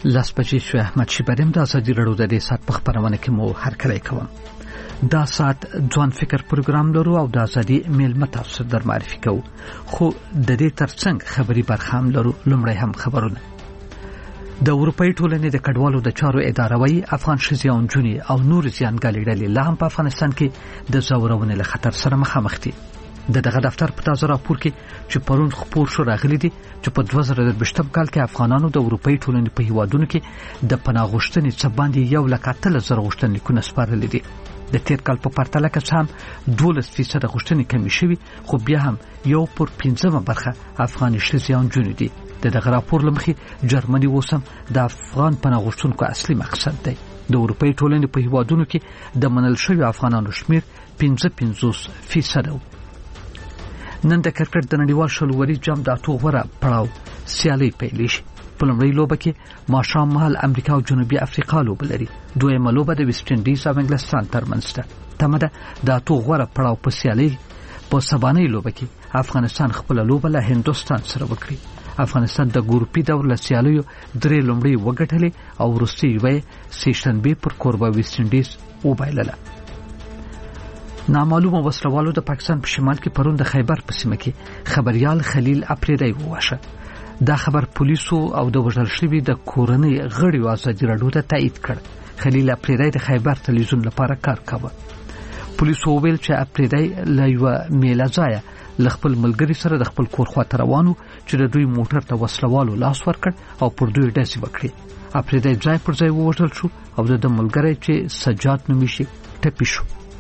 لاس بجې شو. احمد شیبریم د ازادي راډیو د دې سات په خبرونه کې مو هرکلی کوم. دا سات ځوان فکر پروګرام لرو او د ازادي میلمه تاسو در معرفي کوو، خو د دې ترڅنګ خبري برخه هم لرو. لومړی هم خبرونه. د اروپאי ټولنې د کډوالو د چارو اداره وایي افغان ښځې او نجونې او نور زیانګالې ډلې لا هم په افغانستان کې د ځورونې له خطر سره مخامخ دي. دغه دفتر په تازه راپور کې چې پرون خپور شو راغلي دي چې په 2023 کال کې افغانانو د اروپאי ټولنې په هیوادونو کې د پناه غوښتنې څه باندې 1,13,000 غوښتنلیکونه سپارلي دي. د تیر کال په پرتله کې هم 12% غوښتنې کمې شوي، خو بیا هم 1/5 برخه افغاني ښځې او نجونې دي. دغه راپور لمخې جرمني اوسم د افغان پناه غوښتونکو اصلي مقصد دی. د اروپאי ټولنې په هیوادونو کې د منل شوی افغانانو شمیر 55% و. نن د کرکټ د نړیوال شلوري جام د اتو غوره پړاو سیالي پیل شي. په لومړۍ لوبه کې ماښام مهال امریکا او جنوبي افریقا لوبه لري. دویمه لوبه د ویسټ انډیز او انګلستان ترمنځ ده. تمه ده د اتو غوره پړاو په سیالي په سبانۍ لوبه کې افغانستان خپل لوبه له هندوستان سره وکړي. افغانستان د ګروپي دور له سیالیو 3 لومړی وګټلې او وروستۍ یې سیشنبه پر کوربه ویسټ انډیز وبایلله. نامعلومه وسلوالو د پاکستان په شمال کې پرون د خیبر په سیمه کې خبريال خلیل اپریدی وواشه. دا خبر پولیسو او د وژل شوي د کورنۍ غړیو ازادي راډیو ته تایید کړ. خلیل اپریدی د خیبر تلویزیون لپاره کار کاوه. پولیسو ویل چې اپریدی له یو میله ځای ل خپل ملګری سره د خپل کور خواته روانو چې د دوی موټر ته وسلوالو لاس ورکړ او پر دوی ډزې وکړې. اپریدی ځای پر ځای ووژل شو او د ملګری چې سجاد نومیږي ټپي شو.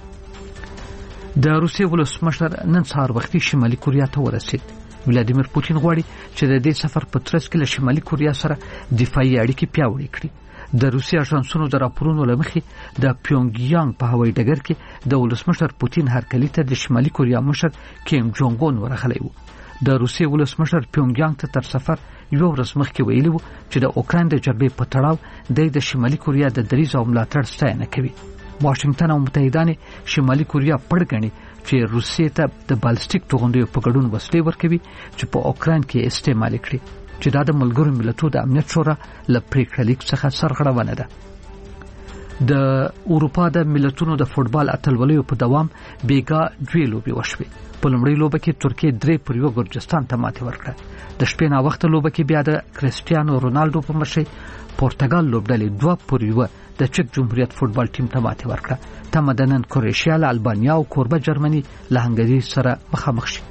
د روسیې ولسمشر نن سهار وختي شمالي کوریا ته ورسید. ولادیمیر پوتین غواړي چې د دې سفر په ترڅ کې له شمالي کوریا سره دفاعي اړیکې پیاوړې کړي. د روسیې اژانسونو د راپورونو لمخې د پیونګیانګ په هوایي ډګر کې د ولسمشر پوتین هرکلي ته د شمالي کوریا مشر کیم جونګ اون ورغلی و. د روسیې ولسمشر پیونګیانګ ته تر سفر یو ورځ مخکې ویلي و چې د اوکراین د جګړې په تړاو د شمالي کوریا د دریځ او ملاتړ ستاینه کوي. واشنگټن او متحدان شمالي کوریا پړګني چې روسیې ته د بالستیک توغندیو په ګډون وسلې ورکوي چې په اوکراین کې استعمال کړي، چې دا د ملګرو ملتونو د امنیت شورا له پریکړه لیک څخه سرغړونه ده. د اروپا د ملتونو د فوټبال اتلولیو په دوام بیګا دوی لوبي وشوي. په لومړۍ لوبه کې ترکیه 3-1 ګرجستان ته ماتې ورکړه. د شپې نا وخت لوبه کې بیا د کریسټیانو رونالډو په مشرۍ پرتګال لوبډلې 2-1 د چک جمهوریت فوټبال ټیم ته ماتې ورکړه. تمه ده نن کروشیا له البانیا او کوربه جرمني له هنګري سره مخامخ شي.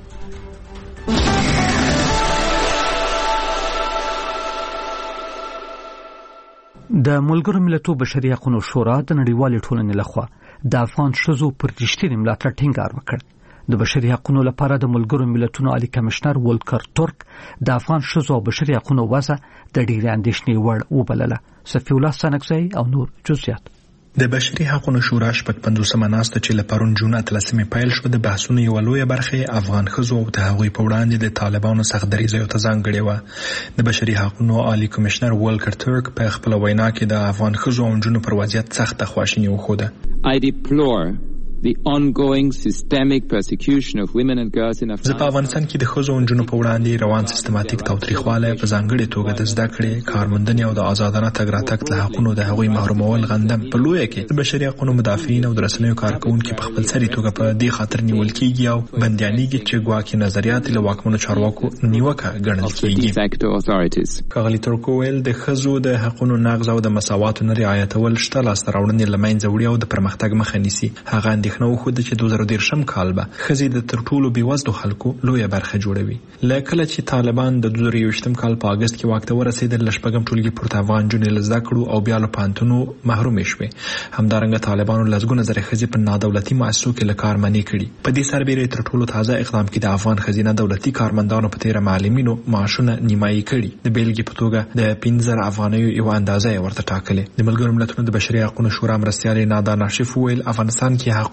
د ملګرو ملتونو بشري حقوقو شورا د نړیوال ټولنې لخوا د افغان ښځو پر رښتینې ملاتړ ټینګار وکړ. د بشري حقوقو لپاره د ملګرو ملتونو عالی کمشنر ولکر تورک د افغان ښځو او بشري حقوقو وضع د ډېرې اندېښنې وړ وبلله. صفي الله سنگزی او نور جزئیات. د بشري حقوقو شورا شپږ 50 ناسته چې له پرون جون 13 پیل شو د بحثونو یو لویه برخه افغان ښځو او د هغوی په وړاندې د طالبانو سخت دریځ ته ځانګړې و. د بشري حقوقو عالی کمشنر ولکر تورک په خپل وینا کې د افغان ښځو او نجونو پر وضعیت سخت خواشیني وښوده. I deplore the ongoing systemic persecution of women and girls in Afghanistan. په افغانستان کې د ښځو او نجونو په وړاندې روان سیستماتیک تاوتریخوالی په ځانګړې توګه د زده کړې، کارموندنې او د آزادانه تګ راتګ له حقونو د هغوی محرومول غندم په لویه کې د بشري حقوقو مدافعین او د رسنیو کارکونکو په خپل سري توګه په دې خاطر نیول کېږي او بندیانېږي چې ګواکې نظریات له واکمنو چارواکو نیوکه ګڼل کېږي. ښاغلي تورک ویل د ښځو د حقونو نقض او د مساواتو نه رعایتول شته لاسته راوړنې له منځه وړي او د پرمختګ مخه نیسي. هغه اندېښنه وښوده چې 2013 کال به ښځې د تر ټولو بېوزلو خلکو لویه برخه جوړوي. له کله چې طالبان د 2021 کال په اګست کې واک ته ورسېدل له شپږم ټولګي پورته افغان نجونې له زده کړو او بیا له پوهنتونو محرومې شوې. همدارنګه طالبانو لسګونه زره ښځې په نادولتي مؤسسو کې له کار منع کړي. په دې سربېره تر ټولو تازه اقدام کې د افغان ښځینه دولتي کارمندانو په تېره معلمینو معاشونه نیمایي کړي. د بیلګې په توګه د 15,000 افغانیو یو اندازه ورته ټاکلې. د ملګرو ملتونو د بشري حقوقو شورا مرستیال نادا ناشف ویل افغانستان کې حقوق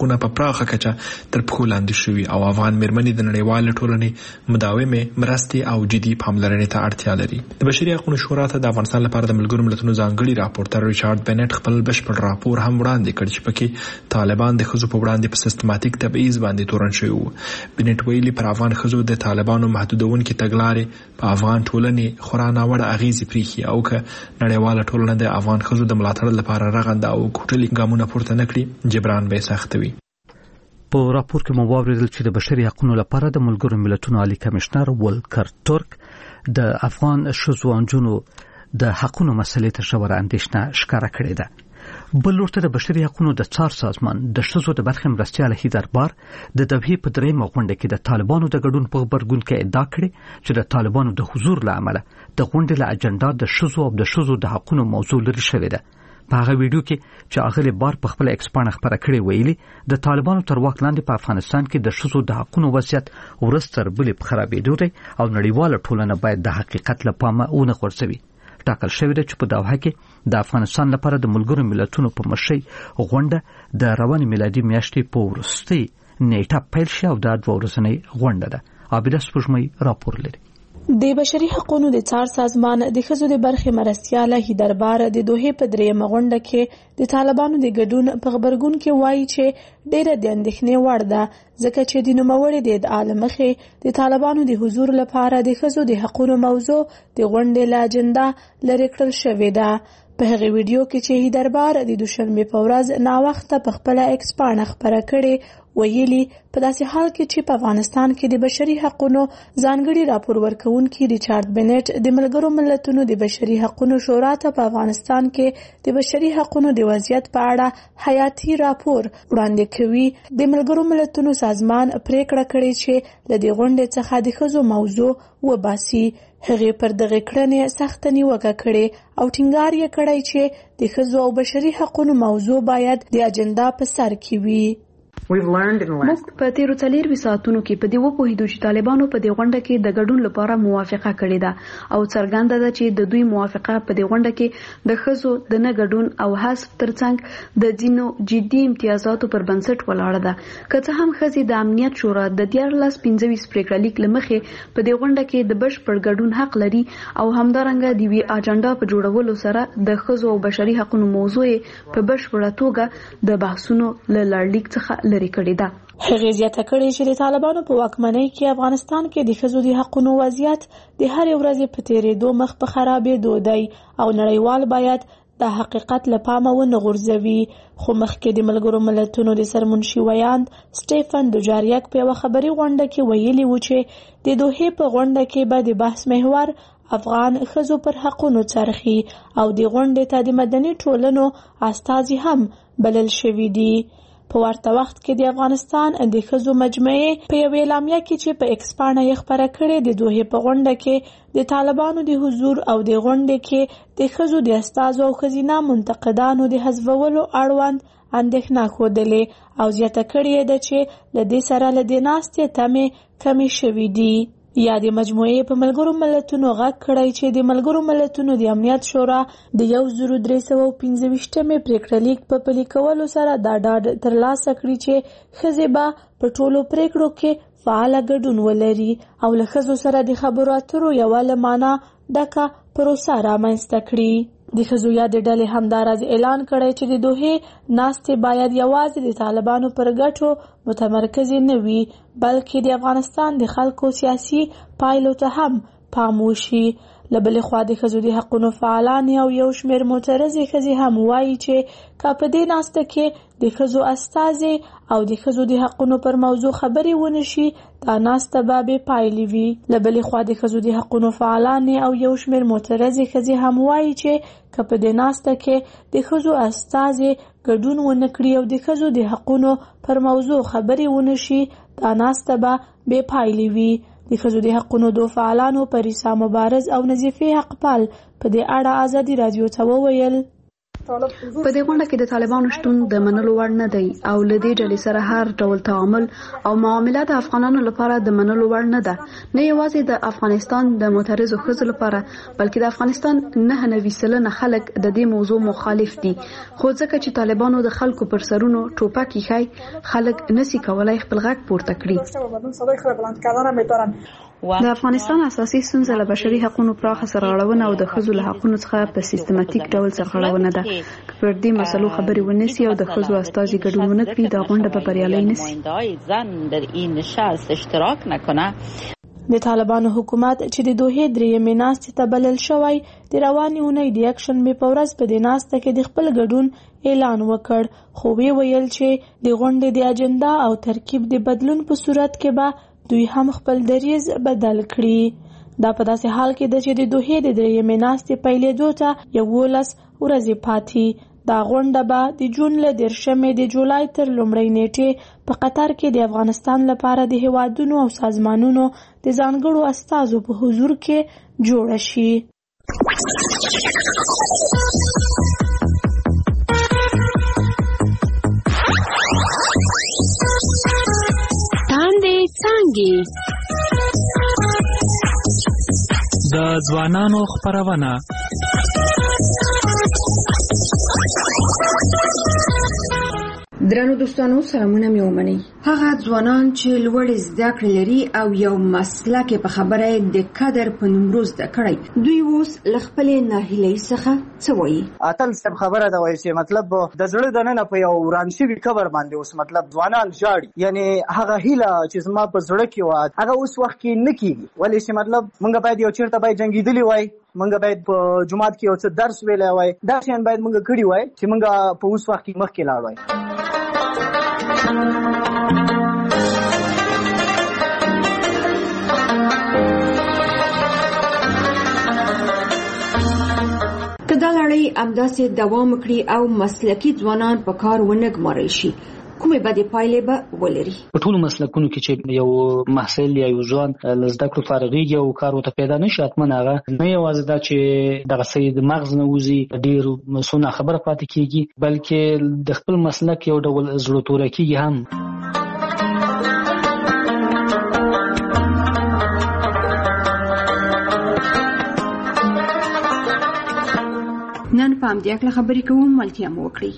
حقونه په پراخه کچه تر پښو لاندې شوي او افغان میرمنې د نړیوال ټولنې مداومه مرستې او جدي پاملرنې ته اړتیا لري. د بشري حقوقو شورا ته د افغانستان لپاره د ملګرو ملتونو ځانګړي راپورټر ریچارډ بنټ خپل بشپړ راپور هم وړاندې کړ چې پکې طالبان د ښځو په وړاندې په سیستماتیک تبعیض باندې تورن شوي وو. بنټ ویلي پر افغان ښځو د طالبانو محدودونکې تګلارې په افغان ټولنې خورا ناوړه اغیزې پرېښي او که نړیواله ټولنه د افغان ښځو د ملاتړ لپاره رغنده او کوټلي ګامونه پورته نه کړي جبران به سخت وي. په راپور کې مو واوریدل چې د بشري حقوقو لپاره د ملګرو ملتونو عالی کمشنر ولکر تورک د افغان ښځو او نجونو د حقوقو مسلې ته ژوره اندېښنه ښکاره کړې ده. بل ورته د بشري حقوقو د څار سازمان د ښځو د برخې مرستیال هیدر بار د دوحې په درېیمه غونډه کې د طالبانو د ګډون په غبرګون کې ادعا کړې چې د طالبانو د حضور له امله د غونډې له اجنډا د ښځو او د ښځو د حقوقو موضوع لري شوې ده. په هغه ویډیو کې چې اغلی بار په خپل ایکس باندې خبره کړې ویلي د طالبانو تر واک لاندې په افغانستان کې د ښځو د حقوقو وضعیت ورستر بلې په خرابېدو دی او نړیواله ټولنه باید د حقیقت له پامه ونه غورځوي. ټاکل شوی دی چې په دوحه کې د افغانستان لپاره د ملګرو ملتونو په مشرۍ غونډه د روانې میلادي میاشتې په وروستۍ نیټه پیل شي او دا 2 ورځنۍ غونډه ده. عابده سپوږمۍ راپور لري. د بشري حقوقو د څار سازمان د ښځو د برخې مرستیاله هیدر بار د دوحې په درېیمه غونډه کې د طالبانو د ګډون په خبرګون کې وایي چې ډېره د اندېښنې وړ ده ځکه چې د نوموړي د ادعا له مخې د طالبانو د حضور لپاره د ښځو د حقوقو موضوع د غونډې له اجنډا لرې کړل شوې ده. په هغه ویډیو کې چې هیدر بار د دوشنبه په ورځ ناوخته په خپل ایکس باندې خبره کړې ویلي په داسې حال کې چې په افغانستان کې د بشري حقوقو ځانګړي راپور ورکوونکي ریچارډ بنټ د ملګرو ملتونو د بشري حقوقو شورا ته په افغانستان کې د بشري حقوقو د وضعیت په اړه حیاتي راپور وړاندې کوي. د ملګرو ملتونو سازمان پریکړه کړې چې له دې غونډې څخه د ښځو موضوع وباسي. هغه پر دغه کړنې سخت نیوکه کړې او ټینګار یې کړی چې د ښځو او بشري حقوقو موضوع باید د اجنډا په سر کې وي. موږ په تیرو 4 ساعتونو کې په دې وپوهیدو چې طالبانو په دې غونډه کې د ګډون لپاره موافقه کړې ده او څرګنده ده چې د دوی موافقه په دې غونډه کې د ښځو د نه ګډون او حذف ترڅنګ د ځینو جدي امتیازاتو پر بنسټ ولاړه ده. که څه هم ښځې د امنیت شورا د 1325 پریکړه لیک لمخې په دې غونډه کې د بشپړ ګډون حق لري او همدارنګه د وی اجنډا په جوړولو سره د ښځو او بشري حقوقو موضوع په بشپړه توګه د بحثونو له لړلیک څخه لري کړی ده. هغه زیاته کړې چې د طالبانو په واکمنۍ کې افغانستان کې د ښځو د حقوقو وضعیت د هر ورځې په تیریدو مخ په خرابېدو دی او نړیوال باید د حقیقت له پامه ونه غورځوي. خو مخکې د ملګرو ملتونو د سرمنشي ویاند سټیفن دوجاریک په یوه خبري غونډه کې ویلي و چې د دوحې په غونډه کې به د بحث محور افغان ښځو پر حقوقو څرخي او د غونډې ته د مدني ټولنو استازي هم بلل شوي دي. په ورته وخت کې د افغانستان د ښځو مجمعې په یو اعلامیه کې چې په ایکس باندې یې خبره کړې د دوحې په غونډه کې د طالبانو د حضور او د غونډې کې د ښځو د استازو او ښځینه منتقدانو د حذفولو اړوند اندېښنه ښودلې او زیاته کړې ده چې له دې سره له دې ناستې تمې کمې شوې دي. یا د مجموعې په ملګرو ملتونو غږ کړی چې د ملګرو ملتونو د امنیت شورا د 1325 پریکړه لیک په پلي کولو سره دا ډاډ ترلاسه کړي چې ښځې به په ټولو پریکړو کې فعاله ګډون ولري او له ښځو سره د خبرو اترو یوه له معنا ډکه پروسه رامنځته کړي. د ښځو یاد ډلې همداراز اعلان کړی چې د دوحې ناستې باید یوازې د طالبانو پر ګټو متمرکزې نه وي بلکې د افغانستان د خلکو سیاسي پایلو ته هم پام وشي. له بلې خوا د ښځو د حقوقو فعالان او یو شمېر معترضې ښځې هم وایي چې که په دې ناسته کې د ښځو استازي او د ښځو د حقوقو پر موضوع خبرې ونشي دا ناسته به بې پایلې وي. له بلې خوا د ښځو د حقوقو فعالان او یو شمېر معترضې ښځې هم وایي چې که په دې ناسته کې د ښځو استازي ګډون ونه کړي او د ښځو د حقوقو پر موضوع خبرې ونشي دا ناسته به بې پایلې وي. د ښځو د حقوقو دو فعالانو پریسا مبارز او نظیفه حقپال په دې اړه ازادي رادیو ته وویل په دې غونډه کې د طالبانو شتون د منلو وړ نه دی او لدې ډلې سره هر ډول تعامل او معاملات د افغانانو لپاره د منلو وړ نه ده، نه یوازې د افغانستان د معترضو ښځو لپاره بلکې د افغانستان 99% خلک د دې موضوع مخالف دي، خو ځکه چې طالبانو د خلکو پر سرونو ټوپک ایښی خلک نسی کولای خپل غږ پورته کړي. د افغانستان اساسي ستونزه له بشري حقوقو پراخه سرغړونه او د ښځو له حقوقو څخه په سیستماتیک ډول سرغړونه ده. که پر دې مسلو خبرې ونشي او د ښځو استازي ګډون ونه کړي دا غونډه به بریالۍ نشي. د طالبانو حکومت چې د دوحې درېیمې ناستې ته بلل شوی د روانې اونۍ د یکشنبې په ورځ په دې ناسته کې د خپل ګډون اعلان وکړ، خو ویل چې د غونډې د اجنډا او ترکیب د بدلون په صورت کې به دوی هم خپل دریځ بدل کړي. دا په داسې حال کې ده چې د دوحې د درېیمې ناستې پیلېدو ته 11 ورځې پاتې. دا غونډه به د جون له 10 د جولای تر لومړۍ نیټې په قطر کې د افغانستان لپاره د هیوادونو او سازمانونو د ځانګړو استازو په حضور کې جوړه شي. د ځوانانو خپرونه درنو دوستانو سلامونه مې ومنئ. هغه ځوانان چې لوړې زده کړې لري او یو مسلک په خبره د قدر په نومرو زده کړی دوی اوس له خپلې ناهیلۍ څخه څه وایي؟ اتل صاحب خبره ده وایي چې مطلب د زړه دننه په یو وران شوي قبر باندې اوس مطلب ځوانان ژاړي، یعنی هغه هیله چې زما په زړه کې وه هغه اوس وخت کې نه کېږي. ولې چې مطلب موږ باید یو چېرته باید جنګېدلي وای، موږ باید په جومات کې یو څه درس ویلی وای، دا شیان باید موږ کړي وای چې موږ په اوس وخت کې مخکې لاړ وای. که دا لړۍ همداسې دوام وکړي او مسلکي ځوانان په کار ونه ګمارل شي کومې بدې پایلې به ولري؟ په ټولو مسلکونو کې چې یو محصل یا یو ځوان له زده کړو فارغېږي او کار ورته پیدا نه شي، حتما هغه نه یوازې دا چې دغه څه د مغز نه وځي ډېر څه ناخبره پاتې کېږي، بلکې د خپل مسلک یو ډول زړه توره کېږي هم. نن په همدې هکله خبرې کوو، ملتیا مو وکړئ.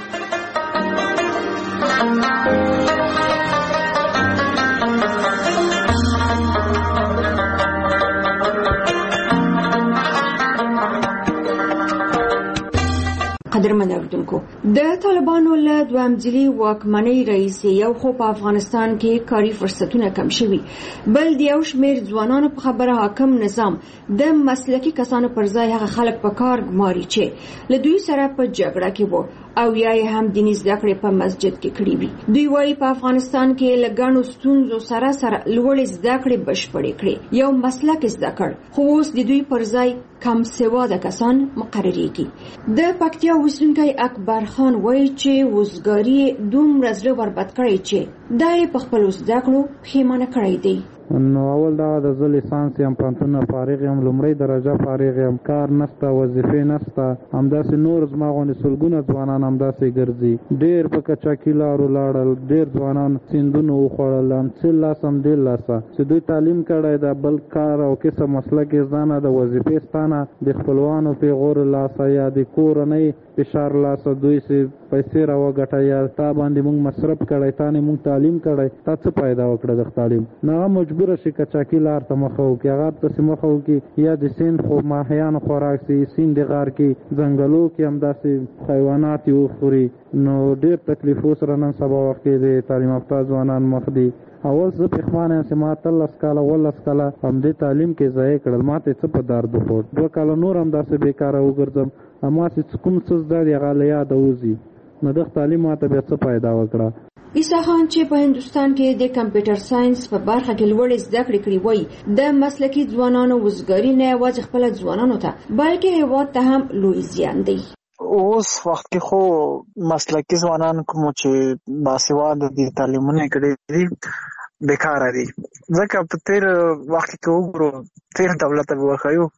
قدرمن اوریدونکو، د طالبانو له دویم ځلي واکمنۍ رئیس یو خو په افغانستان کې کاري فرصتونه کم شوي، بل د یو شمېر ځوانانو په خبره حاکم نظام د مسلکي کسانو پر ځای هغه خلک په کار ګماري چې له دوی سره په جګړه کې وو او یا هم دیني زده کړې په مسجد کې کړې وي. دوی وایي په افغانستان کې له ګڼو ستونزو سره لوړې زده کړې بشپړې کړې، یو مسلک زده کړ، خو اوس د دوی پر ځای کم سواده کسان مقرریږي. د پکتیا اوسیدونکی اکبر خان وایي چې وزګاري دومره زړه وربد کړی چې دا یې په خپلو زده کړو پښیمانه کړی دی. نو اول دا د زه لیسانس یم، پوهنتون نه فارغ یم، لومړۍ درجه فارغ یم، کار نشته، وظیفې نشته، همداسې نور زما غوندې سلګونه ځوانان همداسې ګرځي. ډېر په کچاکي لارو لاړل، ډېر ځوانان سیندونه وخوړل، څه لاس هم ډېر لاسه چې دوی تعلیم کړی ده، بل کار او کسب مسلک یې زده نه ده، وظیفې سته نه، د خپلوانو پیغور لاسه یا د کورنۍ فشار لاسه دوی سي پیسې راوګټه یا تا باندې مونږ مصرف کړی، تا نه مونږ تعلیم کړی، تا څه پیدا وکړه د تعلیم؟ نه هغه مجبوره شي کچاکي لار ته مخه وکړي، هغه پسې مخه وکړي یا د سیند خو ماهیانو خوراک سي، سیند غار کې ځنګلو کې همداسې حیوانات یې وخوري. نو ډېر تکلیفو سره نن سبا وخت کې د تعلیم یافته ځوانان مخ دي. اول زه پښمانه یم چې ما 13 کاله 14 کاله همدې تعلیم کې ضایع کړل، ما ته څه په درد وخوړ، 2 کاله نور همداسې بېکاره وګرځم، اما چې کوم څه زده دي هغه له یاده وځي، نو دغه تعلیم ما ته بیا څه پیدا وکړه. عیسی خان چې په هندوستان کې د کمپیوټر ساينس په برخه کې لوړې زده کړې کړې وایي د مسلکي ځوانانو وزګاري نه یوازې خپل ځوانانو ته بلکې هیواد ته هم لوی زیان دی. اوس وخت کې خو مسلکي ځوانان کوم چې باسواده دي، تعلیمونه کړي دي، بیکاره دي. ځکه په تیر وخت کې وګورو، تیر دولت به وخایو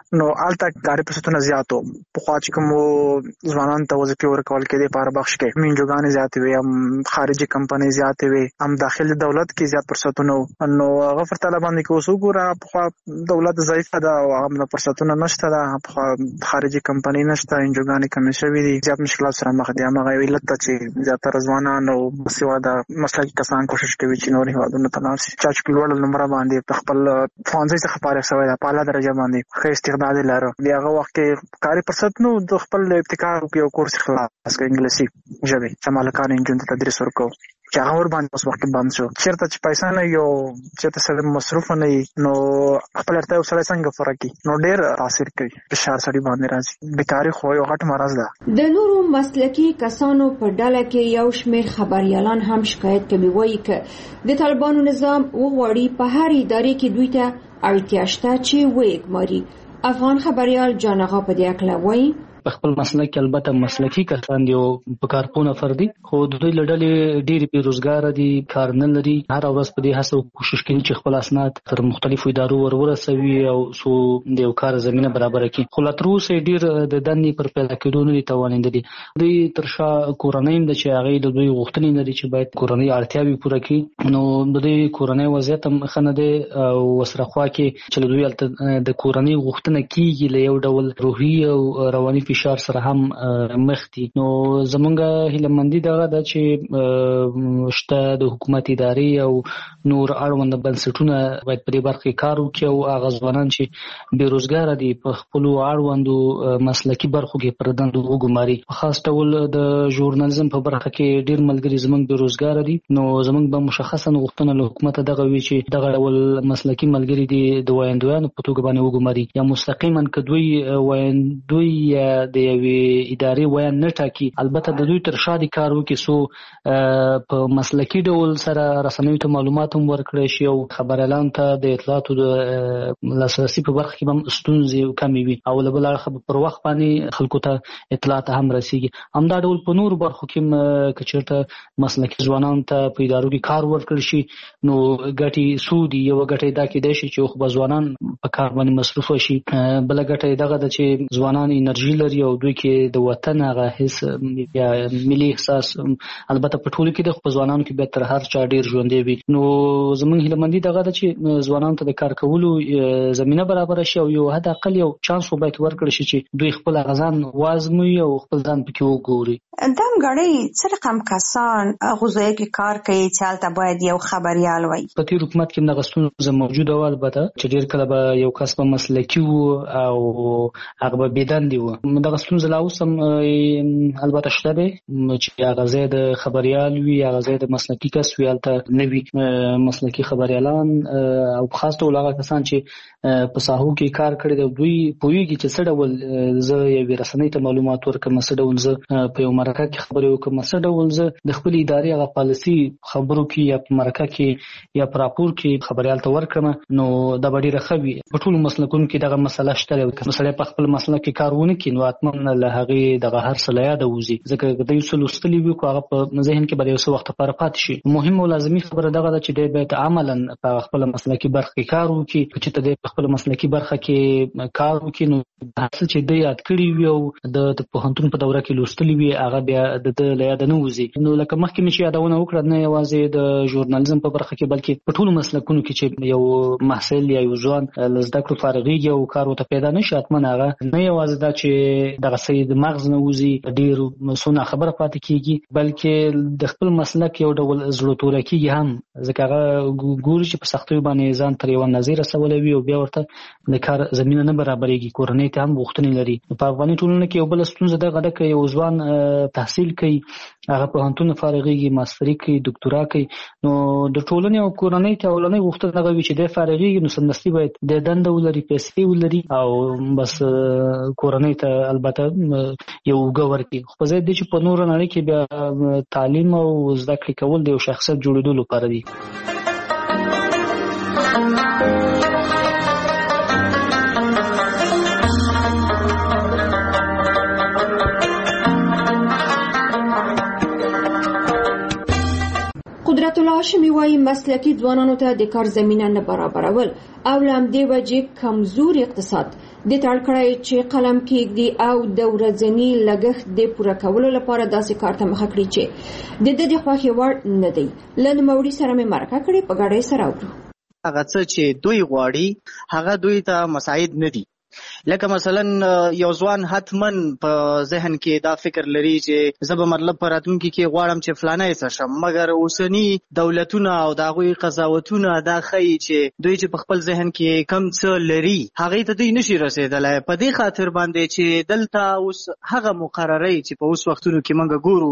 نو الته کاري فرصتونه زیاتو په خوا چې کوم ځوانان ته وظیفې ورکول کېدې په هر بخش کې منځوګانې زیاتې وي هم خارجي کمپنۍ زیاتې وي هم داخلي دولت کې زیات فرصتونه نو هغه پر طالبان کې اوس وګوره په خوا دولت ضعیفه ده او هغه فرصتونه نشته ده په خوا خارجي کمپنۍ نشته انجوګانې کمې شوي دي زیات مشکلات سره مخ دي هغه علت چې زیاتره ځوانان او باسواده مسلکي کسان کوشش کوي چې نور هیوادونو ته لاړ شي چې لوړ نمبر باندې خپل ښوونځي څخه فارغ شوی دی په اعلی درجه باندې ښه استعداد لري بیا هغه وخت کې کاري فرصت نو د خپل ابتکار او کورس خلاص کوي انګلیسي ژبه چې مالکان انجن تدریس ورکو چې هغه ور باندې اوس وخت بند شو چیرته چې پیسې نه یو چې سره مصرف نه نو خپل ارته سره څنګه فرق کی نو ډیر تاثیر کوي فشار سړي باندې راځي بیکاری خو یو غټ مرض ده د نورو مسلکي کسانو په ډله کې یو شمېر خبريالان هم شکایت کوي وایي چې د طالبانو نظام وغواړي په هر ادارې کې دوی ته اړتیا شته چې وګماري افغان خبريال جان آغا په دې اړه وایي خپل مسلک البته مسلکی کسان دی او په کارپونه فردي خو د دوی لړلې ډېری بیروزګار دي کار نه لري هر ورځ په دې هڅه کوشش کوي چې خپل اسناد تر مختلفو ادارو ورسوي او سو د یو کار زمينه برابر کړي خو لا تر اوسه ډېر د دندې پر پیدا کېدو نه توانیند دي دوی ترشا کورنۍ د چې هغه د دوی غوښتنې لري چې باید کورنۍ اړتیاوي پوره کړي نو د دوی کورنۍ وضعیت هم خنه ده او وسرخوا کې چې دوی د کورنۍ غوښتنه کیږي له یو ډول روحي او رواني فشار سره هم مخ دي نو زمونږه هیلمندي دغه د چې شته د حکومت ادارې او نور اړوند بنسټونه باید په دې برخه کې کار وکړي او هغه ځوانان چې بیروزګار دي په خپل اړوندو مسلکي برخو کې پر دندو وګماري خاص ډول د ژورنالیزم په برخه کې ډیر ملګری زمونږ بیروزګار دي نو زمونږ به مشخصا غوښتنه له حکومت دغه وی چې دغه ډول مسلکي ملګری دي د وایندویانو په توګه باندې وګماري یا مستقیما کدوی وایندوی د یوې ادارې وایي نه ټاکي البته د دوی تر شا د کار وکړي سو په مسلکي ډول سره رسنیو ته معلومات هم ورکړي شي او خبريالان ته د اطلاعاتو د لاسرسي په برخه کې هم ستونزې کمې وي او له بل اړخه پر وخت باندې خلکو ته اطلاعات هم رسیږي همدا ډول په نور برخو کې کچرته مسلکي ځوانان ته په ادارو کې کار ورکړي شي نو ګټي سودي یو ګټي دا کې دی چې خو ځوانان په کار باندې مصروف شي بل ګټي دغه د چې ځوانان انرژي لري او دوی کې د وطن هغه حس یا ملي احساس البته په ټولو کې د خپل ځوانانو کې به تر هر چا ډیر ژوندې وي نو زمونږ هیلمندي دغه د چې ځوانانو ته د کار کولو زمينه برابر شي او یو حد اقل یو چانس وبایت ورکړي شي چې دوی خپل غزان وازموي او خپل ځان پکې وګوري دم غړي څه رقم کسان غوځي کې کار کوي چې البته باید یو خبريال وي په تیر حکومت کې نغستون موجوده و البته چې ډیر کله به یو کس په مسلکی او هغه به بدن دی دغه ستونزه لا اوس هم البته شته دی چې هغه زید خبريال وي هغه زید مسلکی کس وي البته نوي مسلکی خبريالان او خاص ډول هغه کسان چې په ساحو کې کار کړی دی دوی پوهیږي چې څه ډول زه یو رسنۍ ته معلومات ورکوم څه ډول زه په یو مرکه کې خبرې وکم څه ډول زه د خپل ادارې هغه پالیسي خبرو کې یا په مرکه کې یا په راپور کې خبريال ته ورکم نو د ډیره خوي په ټولو مسلکونو کې دغه مسله شته مثلا په خپل مسلک کې کارونه کوي نو اتمن له هغه دغه هر څه لا د وزي ځکه د یو څه لوستلی وي خو هغه په ذهن کې به یو څه وخت لپاره پاتې شي مهم او لازمي خبره دغه ده چې د عملاً په خپل مسلکي برخه کې کار وکړي چې د خپل مسلکي برخه کې کار وکړي نو حاصل چې د یاد کړی وي او د پوهنتون په دوره کې لوستلی وي هغه بیا د یاد نه وزي نو لکه مخکې مې چې یادونه وکړه نه یوازې د ژورنالیزم په برخه کې بلکې په ټولو مسلکونو کې چې یو محصل یا یو ځوان لزده کړو فارغيږي او کار وته پیدا نشي اتمن هغه نه یوازې دا چې دغه سید مغز نه وزي ډیر مسونه خبره پاتې کیږي بلکې د خپل مسلک یو ډول زړه تور کیږي هم ځکه هغه ګوري چې په سختۍ باندې ځان تر یو نظر رسولوي او بیا ورته د کار زمينه نه برابرېږي کورنۍ ته هم غوښتنې لري په افغاني ټولنه کې یو بل ستونزه ده غږ کې یو ځوان تحصیل کوي هغه په هنتون فارغيږي ماستری کوي ډاکټرا کوي نو د ټولنې او کورنۍ ته ولنې غوښتنه غوي چې د فارغيږي نو سمدستي باید د دنده ولري پیسې ولري او بس کورنۍ ته البته یو ګور کوي خو په ځای د چې په نور نه کې بیا تعلیم او زده کړې کول د یو شخصیت جوړېدو لپاره دي قدرت الله هاشمي وايي مسلکي ځوانانو ته د کار زمينه نه برابرول او لامدې وجې کمزور اقتصاد د تړکړای چې قلم کېږدي او د ورځنی لګښت د پوره کولو لپاره داسې کار ته مخه کړي چې د دې خوښي وړ نه دی. لن موري سره مې مرکه کړې په ګډه سره وکړو. هغه څه چې دوی غواړي هغه دوی ته مساعد نه دي. لکه مثلا یو ځوان حتمن په ذهن کې دا فکر لري چې زه به مطلب په راتلونکي کې غواړم چې فلانه څه شم، مګر اوسني دولتونه او د هغوی قضاوتونه دا ښیي چې دوی چې په خپل ذهن کې کم څه لري هغې ته دوی نشي رسېدلی. په دې خاطر باندې چې دلته اوس هغه مقررۍ چې په اوس وختونو کې موږ ګورو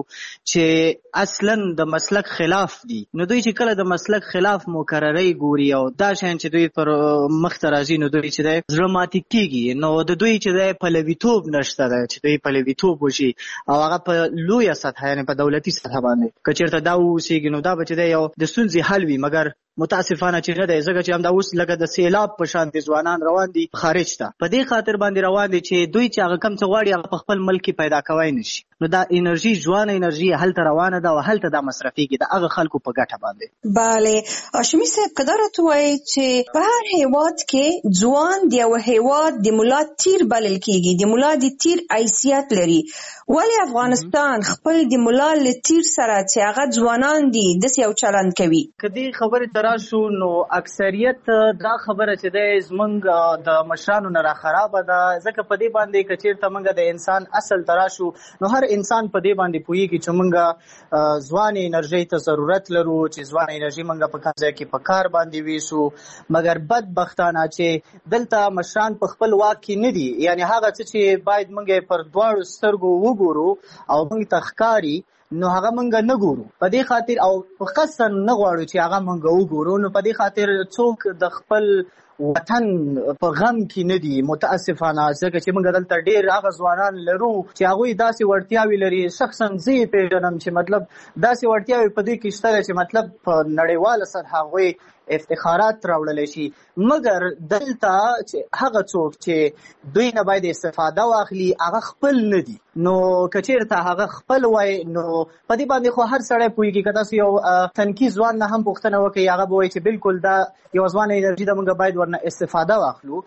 چې اصلا د مسلک خلاف دي، نو دوی چې کله د مسلک خلاف مقررۍ ګوري او دا شیان چې دوی پر مخ ته راځي نو دوی چې دی زړه ماتې کېږي. نو د دوی چې دی پلویتوب نشته دی چې دوی پلویتوب وشي او هغه په لویه سطحه یعنې په دولتي سطحه باندې که چېرته دا ووسېږي نو دا به چې دی یو د ستونزې حل وي، مګر متاسفانه چې نه دی ځکه چې همدا اوس لکه د سیلاب په شان د ځوانان روان دي خارج ته، په دې خاطر باندې روان دي چې دوی چې هغه کم څه غواړي هغه په خپل ملک کې پیدا کوی نشي. نو دا انرژي ځوانه انرژي هلته روانه ده او هلته دا مصرفېږي د هغه خلکو په ګټه باندې. بله هاشمي صاحب که دا راته ووایي چې په هر هیواد کې ځوان د یو هیواد د ملا تیر بلل کېږي، د ملا د تیر حیثیت لري، ولې افغانستان خپل د ملا له تیر سره چې هغه ځوانان دي داسې یو چلند کوي؟ که دې خبرې ته راشو نو اکثریت دا خبره چې دی زموږ د مشرانو نه راخرابه ده، ځکه په دې باندې که چېرته موږ د انسان اصل ته راشو نو هر انسان په دې باندې پوهېږي چې موږ ځوانې انرژۍ ته ضرورت لرو، چې ځوانه انرژي موږ په کوم ځای کې په کار باندې ویسو، مګر بدبختانه چې دلته مشران په خپل واک کې نه دي. یعنې هغه څه چې باید موږ پر دواړو سترګو وګورو او موږ ته ښکاري نو هغه موږ نه ګورو، په دې خاطر او په قصد نه غواړو چې هغه موږ وګورو. نو په دې خاطر څوک د خپل وطن په غم کې نه دي متاسفانه، ځکه چې موږ دلته ډېر هغه ځوانان لرو چې هغوی داسې وړتیاوې لري، شخصا زه یې پېژنم چې مطلب داسې وړتیاوې په دې کې شته چې مطلب په نړیواله سطحه هغوی افتخارات راوړلی شي، مګر دلته چې هغه څوک چې دوی نه باید استفاده واخلي هغه خپل نه دي. نو که چېرته هغه خپل وای نو په دې باندې خو هر سړی پوهېږي. که تاسو یو تنکي ځوان نه هم پوښتنه وکړئ هغه به وایي چې بالکل دا یوه ځوانه انرژي ده، موږ باید ورنه استفاده واخلو.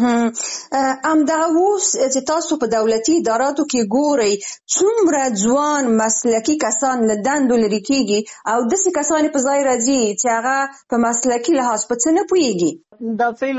همدغه اوس چې تاسو په دولتي اداراتو کې ګورئ څومره ځوان مسلکي کسان له دندو لرې کېږي او داسې کسان په ځای راځي چې هغه په مسلکي لحاظ په څه نه پوهېږي. دا فعلا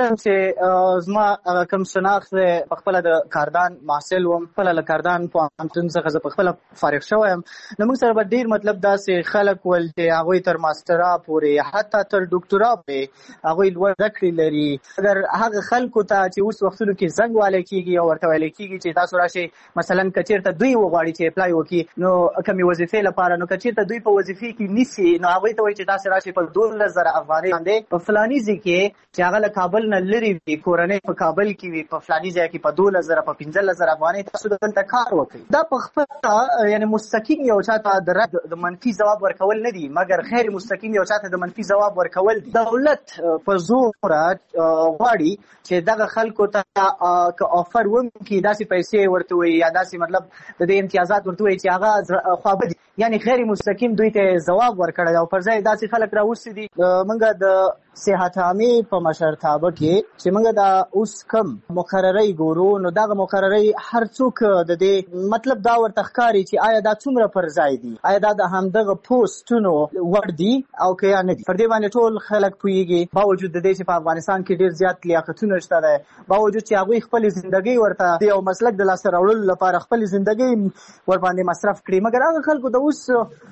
چې زما کوم شناخت دی په خپله د کاردان محصل وم، خپله له کاردان پوهنتون څخه زه په خپله فارغ شوی یم. نو موږ سره به ډېر مطلب داسې خلک ول چې هغوی تر ماسټرا پورې حتی تر ډاکټرا پورې هغوی لوړ زده کړې لري، مګر هغه خلکو ته چې اوس وختونو کې زنګ والی کېږي او ورته ویلی کېږي چې تاسو راشئ مثلا که چېرته دوی وغواړي چې اپلای وکړي نو کومې وظیفې لپاره، نو که چېرته دوی په وظیفې کې نیسي نو هغوی ته وایي چې تاسې راشئ په 12,000 افغانۍ باندې په فلاني ځای کې چې هغه له کابل نه لرې وي، کورنۍ په کابل کې وي، په فلاني ځای کې په 12,000 په 15,000 افغانۍ تاسو دلته کار وکړئ. دا په خپله یعنې مستقیم یو چاته د رد د منفي ځواب ورکول نه دي، مګر غیر مستقیم یو چاته د منفي ځواب ورکول دي. دولت په زوره غواړي چې دغه خلکو ته که آفر وکړي داسې پیسې ورته وایي یا داسې مطلب د دې امتیازات ورته وایي چې هغه خوابه دي، یعنې غیر مستقیم دوی ته ځواب ورکړی او پر ځای داسې خلک راوستي دي. موږ د صحت عامې په مشرتابه کې چې موږ دا اوس کم مقررۍ ګورو نو دغه مقررۍ هر څوک د دې مطلب دا ورته ښکاري چې آیا دا څومره پر ځای دي، آیا دا د همدغه پوسټونو وړ دي او که یا نه دي. پر دې باندې ټول خلک پوهېږي، باوجود د دې چې په افغانستان کې ډېر زیات لیاقتونه شته دی، باوجود چې هغوی خپلې زندګۍ ورته د یو مسلک د لاسته راوړلو لپاره خپلې زندګۍ ورباندې مصرف کړي، مګر هغه خلکو د اوس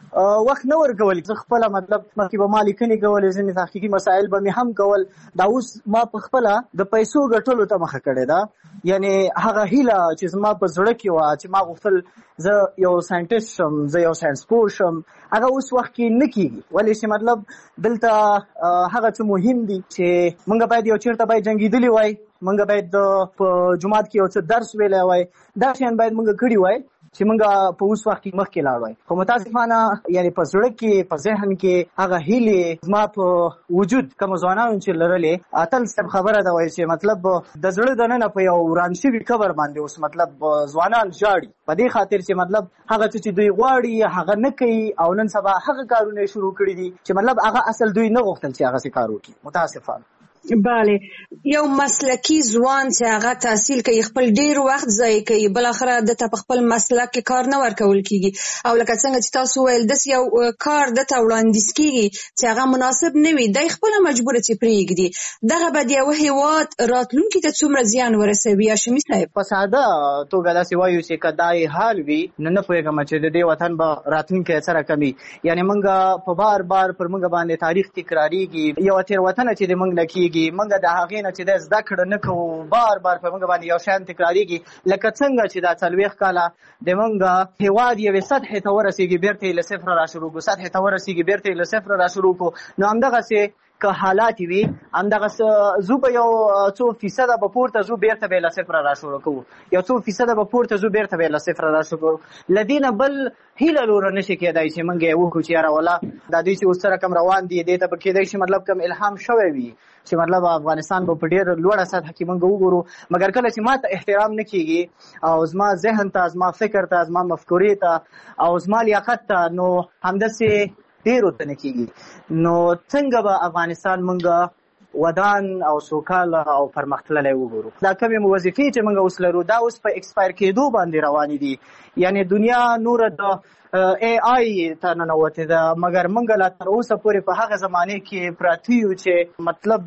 وخت نه ورکول. زه خپله مطلب مخکې به ما لیکنې کولې، ځینې تحقیقي مسایل به مې هم کول، دا اوس ما په خپله د پیسو ګټلو ته مخه کړې ده. یعنې هغه هیله چې زما په زړه کې وه چې ما غوښتل زه یو ساینټسټ شم، زه یو ساینسپوه شم، هغه اوس وخت کې نه کېږي. ولې چې مطلب دلته هغه څه مهم دي چې موږ باید یو چېرته باید جنګېدلي وای، موږ باید په جومات کې یو څه درس ویلی وای، دا شیان باید موږ کړي وای چې موږ په اوس وخت کې مخکې لاړ وای. خو متاسفانه یعنې په زړه کې په ذهن کې هغه هیلې زما په وجود کوم ځوانانو چې لرلې، اتل صاحب خبره ده وایي چې مطلب د زړه دننه په یو وران شوي قبر باندې اوس مطلب ځوانان ژاړي په دې خاطر چې مطلب هغه څه چې دوی غواړي هغه نه کوي او نن سبا هغه کارونه شروع کړي دي چې مطلب هغه اصل دوی نه غوښتل چې هغه څه کار وکړي. متاسفانه bale یو مسلکی ځوان چې هغه تحصیل کوي خپل ډیر وخت ضایع کوي بل اخره د خپل مسلک کې کار نه ورکول کیږي او لکه څنګه چې تاسو ویل د یو کار د وړاندیز کیږي چې هغه مناسب نه وي د خپل مجبور چې پریږدي دغه به د یو هیواد راتلونکي ته څومره زیان ورسوي هاشمي صاحب په ساده توګه داسې وایو چې کدای حال وي نه پوهیږم چې د دې وطن به راتلونکي سره کمی یعنی موږ په بار پر موږ باندې تاریخ تکراریږي یو تیر وطن چې د موږ نکیږي موږ د هغې نه چې د زده کړه نه کوو بار په موږ باندې یو شان تکراریږي لکه څنګه چې دا 40 کاله د موږ هیواد یوې سطحې ته ورسېږي بیرته له صفر را شروع کو سطحې ته ورسېږي بیرته له صفر را شروع کو نو همدغسې که حالات وي همدغه زو به یو څو فیصده به پورته زو بیرته به له صفر را شروع کوو یو څو فیصده به پورته زو بیرته به له صفر را شروع کوو له دې نه بل هیله لوره نشي کېدای چې موږ یې وکړو چې یاره والله دا دوی چې اوس سره کم روان دي دې ته به کېدای شي مطلب کم الهام شوی وي چې مطلب افغانستان به په ډېر لوړه سطح کې موږ وګورو مګر کله چې ما ته احترام نه کېږي او زما ذهن ته زما فکر ته زما مفکورې ته او زما لیاقت ته نو همداسې ډېرو ته نه کېږي نو څنګه به افغانستان موږ ودان او سوکاله او پرمختللی وګورو دا کومې وظیفې چې موږ اوس لرو دا اوس په ایکسپایر کېدو باندې روانې دي یعنی دنیا نوره د ای آی ته ننوتې ده مګر موږ لا تر اوسه پورې په هغه زمانې کې پراته یو چې مطلب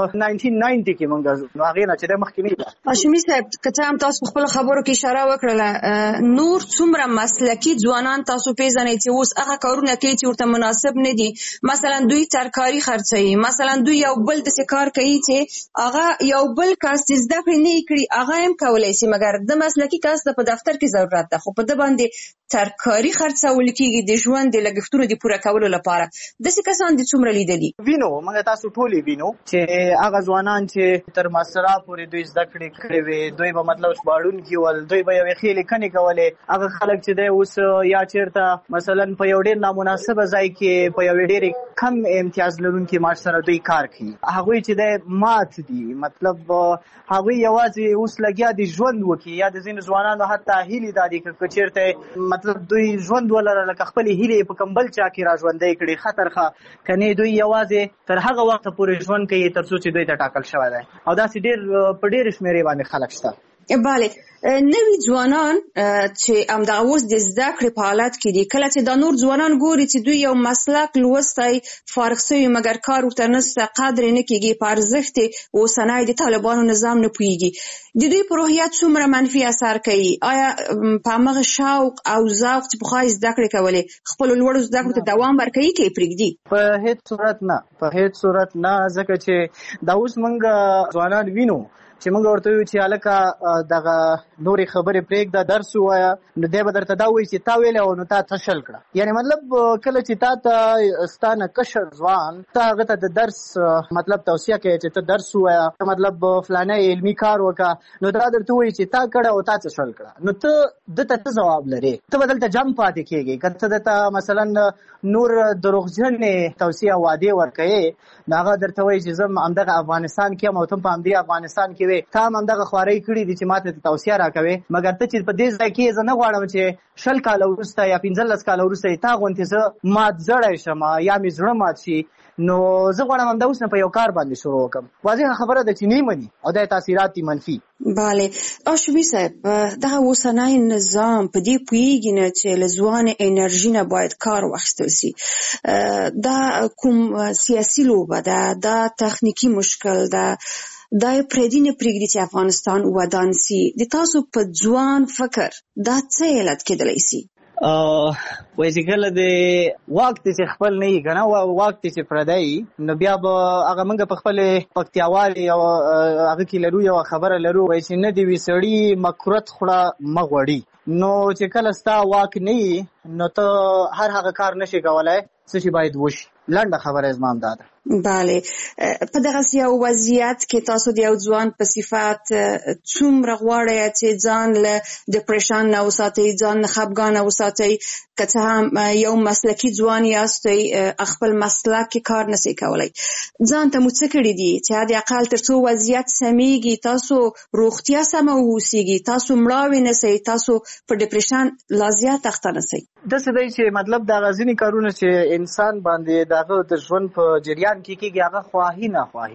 1990 کې موږ هغې نه چې د مخکې نه ده هاشمي صاحب که څه هم تاسو په خپلو خبرو کې اشاره وکړله نور څومره مسلکي ځوانان تاسو پیژنئ چې اوس هغه کارونه کوي چې ورته مناسب نه دي مثلا دوی ترکاري خرڅوي مثلا دوی یو بل داسې کار کوي چې هغه یو بل کس چې زده کړې نه یې کړي هغه هم کولی شي مګر د مسلکي کس د په دفتر کې ضرورت ده خو په ده باندې ترکاري خرڅول کېږي د ژوند د لګښتونو د پوره کولو لپاره داسې کسان دي څومره لیدلي وینو موږ تاسو ټولې وینو چې هغه ځوانان چې تر ماسترا پورې دوی زده کړې کړې وې دوی به مطلب ژباړونکي ول دوی به یوې ښې لیکنې کولې هغه خلک چې دی اوس یا چېرته مثلا په یو ډېر نامناسبه ځای کې په یوې ډېرې کم امتیاز لرونکي معاش سره دوی کار کوي هغوی چې دی مات دي مطلب هغوی یوازې اوس لګیا دي ژوند وکړي یا د ځینو ځوانانو حتی هیلې دا دي که چېرته مطلب دوی ژوند ولره لکه خپلې هیلې په کوم بل چا کې را ژوندی کړي خطر ښه کنې دوی یوازې تر هغه وخته پورې ژوند کوي تر څو چې دوی ته ټاکل شوی دی او داسې ډېر په ډېرې شمېرې باندې خلک شته بله نوي ځوانان چې همدغه اوس د زده کړې په حالت کې دي کله چې دا نور ځوانان ګوري چې دوی یو مسلک لوستی فارغ شوي مګر کار ورته نشته قدر یې نه کېږي په ارزښت اوسنی د طالبانو نظام نه پوهېږي د دوی په روحیت څومره منفي اثر کوي آیا په همغه شوق او ذوق چې پخوا یې زده کړې کولې خپلو لوړو زده کړو ته دوام ورکوي که یې پرېږدي په هیڅ صورت نه ځکه چې دا اوس موږ ځوانان وینو چې موږ ورته ویو چې هلکه دغه نورې خبرې پرېږده درس ووایه نو دی به درته دا وایي چې تا ویلی او نو تا تشل کړه یعنې مطلب کله چې تا ته ستا نه کشر ځوان ته هغه ته د درس مطلب توصیه کوي چې ته درس ووایه مطلب فلانی علمي کار وکړه نو دا درته وایي چې تا کړه او تا تشل کړه نو ته دته څه ځواب لرې ته به دلته جم پاتې کېږې که ته دته مثلا نور دروغجنې توصیه وعدې ورکوې نو هغه درته وایي چې زه همدغه افغانستان کې یم او ته په همدې افغانستان کې تا هم همدغه خوارۍ کړي دي چې ما ته توصیه راکوې مګر ته چې په دې ځای کې زه نه غواړم چې 10 کاله وروسته یا 15 کاله وروسته تا غوندې زه مات زړی شم یا مې زړه مات شي نو زه غواړم همدا اوس نه په یو کار باندې شروع وکړم واضحه خبره ده چې نه مني او د تاثیرات دي منفي بله هاشمي صاحب دغه اوسنی نظام په دې پوهېږي نه چې له ځوانې انرژي نه باید کار واخیستل سي دا کوم سیاسي لوبه ده دا تخنیکي مشکل ده دا یې پردي نه پرېږدي چې افغانستان ودان سي د تاسو په ځوان فکر دا څه علت کېدلی سي وایي چې کله د واک ته چې خپل نه وي که نه واک ته چې پردی نو بیا به هغه موږ په خپلې پکتیاوالې او هغه کې لرو یوه خبره لرو وایي چې نه د وي سړي مکروت خوړه مه غوړي نو چې کله ستا واک نه وي نو ته هر هغه کار نشي کولی څه شي باید وشي لنډه خبره زما هم دا ده بله په دغسې یو وضعیت کې تاسو د یو ځوان په صفت څومره غواړئ چې ځان له ډپریشن نه وساتئ ځان نه خفګانه وساتئ که څه هم یو مسلکي ځوان یاستئ خپل مسلک کې کار نسئ کولی ځان ته مو څه کړي دي چې حد اقل تر څو وضعیت سمیږي تاسو روغتیا سمه واوسیږي تاسو مړاوې نسئ تاسو په ډپریشن لا زیات اخته نسئ داسې دی چې مطلب دغه ځینې کارونه چې انسان باندې د هغه د ژوند په جریان کې کېږي هغه خواهي ناخواهي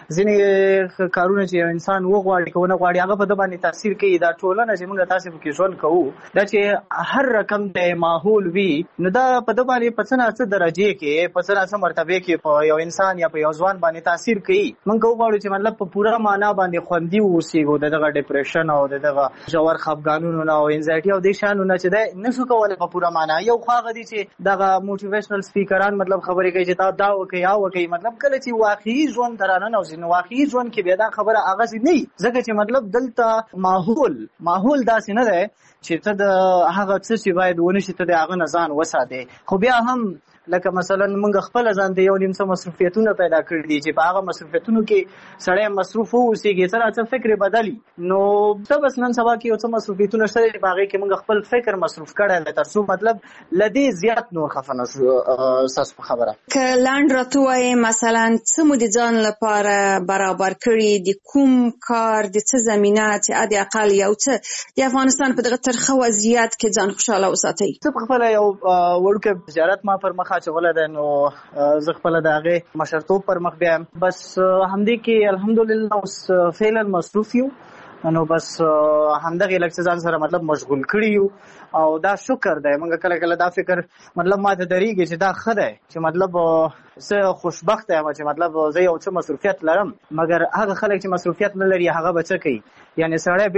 ځینې کارونه چې انسان وغواړي کوونه غواړي هغه په د باندې تاثیر کوي. دا ټولنه چې موږ تاسو په کې ژوند کوو دا چې هر رقم د ماحول وي نو دا په د باندې په څه درجه کې په څه مرتبه کې په یو انسان یا په یو ځوان باندې تاثیر کوي. موږ غواړو چې مطلب په پوره معنا باندې خوندي اوسېږو دغه ډیپریشن او دغه ژور خفګانونو او انزایټي او د شانونو چې دا نشو کولای په پوره معنا. یو خواغه دي چې دغه موټیویشنل سپیکران مطلب خبرې کوي چې دا وکي یا وکي مطلب کله چې واقعي ژوند درانه نو ځینې واقعي ژوند کې بیا دا خبره اغاز نه ځکه چې مطلب دلته ماحول داسې نه دی چې ته د هغه څه چې باید ونشي ته د هغه نه ځان وساتې. خو بیا هم لکه مثلا موږ خپل ځان ته یو نیم څه مصروفیتونه پیدا کړی دي چې په هغه مصروفیتونو کې سړی مصروف اوسېږي سره څه فکر بدلی نو ته بس نن سبا کې یو څه مصروفیتونه شته چې هغه کې موږ خپل فکر مصروف کړی تر څو مطلب لدی زیات نور خفه نشو. اساس په خبره ک لاند راتوي مثلا څه مو د ځان لپاره برابر کړی د کوم کار د څه زمينه چې ادي اقل یو څه د افغانستان په دغه ترخه وضعیت کې ځان خوشاله وساتي. څه په خپل یو وړوکه تجارت ما پر مخه چغله ده نو زه خپل دغه مشرتوب پر مخ بیا بس همدې کې الحمدلله اوس فعلا مصروف یو نو بس همدغه لکه ځان سره مطلب مشغول کړی یو او دا شکر دی. موږ کله کله دا فکر مطلب ما ته دریږي چې دا خدای چې مطلب زه خوشبخت یم چې مطلب زه یو څه مصروفیت لرم مګر هغه خلک چې مصروفیت نه لري هغه بچ کوي یعنی سړی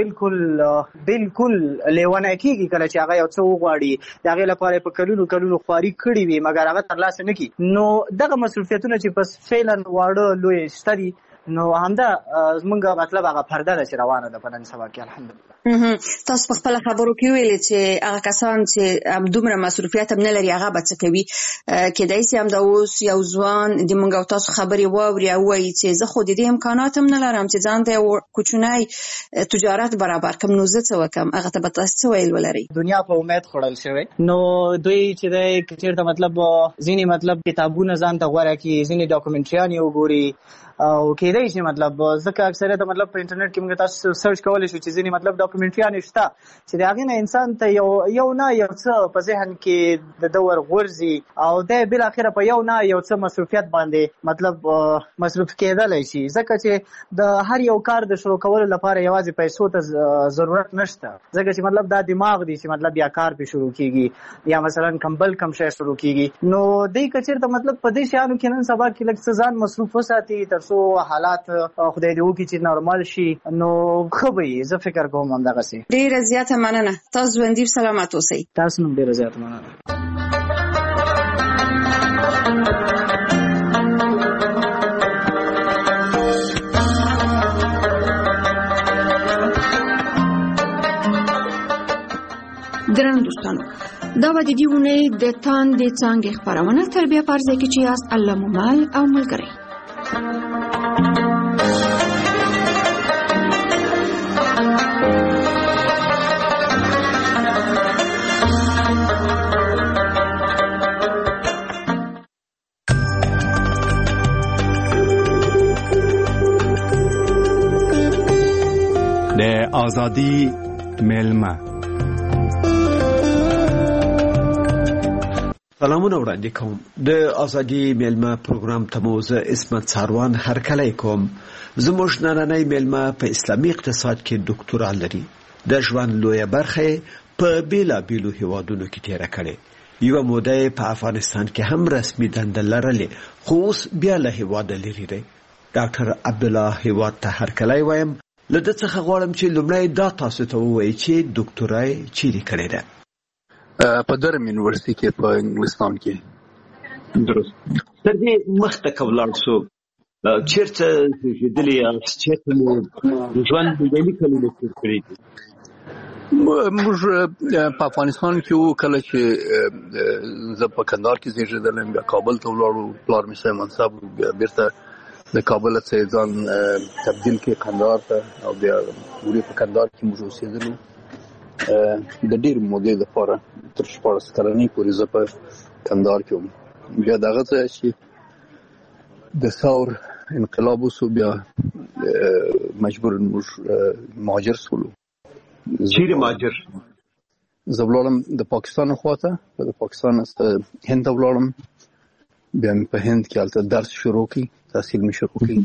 بالکل لیونه کیږي کله چې هغه یو څه وغواړي دغه لپاره په کلونو خواري کړی وي مګر هغه ترلاسه نه کی نو دغه مصروفیتونه چې پس فعلا واړه لوی شتري نو همدا زمونږ مطلب هغه پرده ده چې روانه ده په نن سبا کې الحمدلله. تاسو په خپل خبرو کې ویلي چې هغه کسان چې دومره مصروفیت هم نه لري هغه به څه کوي کېدای شي هم دا اوس یو ځوان د موږ او تاسو خبرې واوري او وایي چې زه خو د دې امکانات هم نه لرم چې ځان ته کوچنی تجارت برابر کم نو زه څه وکم هغه ته به تاسو څه ویل ولرئ. دنیا په امید خوړل شوی نو دوی چې د چیرته مطلب ځینې مطلب کتابونه ځان ته غوړه کی ځینې ډاکومنټریان یو ګوري او کېدای شي مطلب ځکه اکثریت مطلب په انټرنیټ کې موږ تاسو سرچ کولای شو چې ځینې مطلب ډاکومنټریان شته چې دا غینه انسان ته یو نه یو څه په ذهن کې د دور غورځي او د بل اخره په یو نه یو څه مصروفیت باندې مطلب مصروف کېدلای شي ځکه چې د هر یو کار د شروع کولو لپاره یوازې پیسو ته ضرورت نشته ځکه چې مطلب دا دماغ دی چې مطلب یا کار په شروع کیږي یا مثلا کم شي شروع کیږي نو دې کچیر ته مطلب په دې شانو کې نن سبا کې لږ ځان مصروف وساتي تر څو حالات خدای دې وکړي چې نورمال شي نو خو به زه فکر کوم هم دغه سي. ډیره زیاته مننه تاسو ژوندۍ سلامت اوسئ. تاسو نو ډیره زیاته مننه. درنو دوستانو دا و د دې ونې د تاندې څانګې خپرونه تر بیا پرځای کې چې یاست الله مو مل او ملګری. د آزادی میلمه سلامونه وړاندې کوم. د ازادي میلمه پروګرام ته مو زه عصمت ساروان هرکلی کوم. زموږ نننی میلمه په اسلامي اقتصاد کې ډاکټورا لري. د ژوند لویه برخه په بیلابیلو هیوادونو کې تیره کړې. یوه موده په افغانستان کې هم رسمي دنده لرلې خو اوس بیا له هیواده لرې دی. ډاکټر عبدالله هیواد ته هرکلی وایم. له ده څخه غواړم چې لومړی دا تاسو ته ووایي چې ډاکټورا یې چیرې کړې ده. په درم یونیورسيټي کې په انګلستان کې. درست. تر دې مخته که ولاړ شو چېرته زېږېدلي یاست چېرته مو ژوند بیلي کلونه تېر کړي دي؟ موږ په افغانستان کې وو کله چې زه په کندهار کې زېږېدلم بیا کابل ته ولاړو پلار مې صاحب منصب بیا بیرته د کابل څخه ځان تبدیل کې کندهار ته او بیا وړي په کندهار کې موږ اوسېدلو د ډېر مودې دپاره تر 14 کلنۍ پورې زه په کندهار کې وم. بیا دغه ځای چې د ثور انقلاب وسو بیا مجبور موږ مهاجر سولو. چیرې مهاجر؟ زه ولاړم د پاکستان خواته د پاکستان هند ته ولاړم بیا مې په هند کې هلته درس شروع کړي تحصیل مې شروع کړي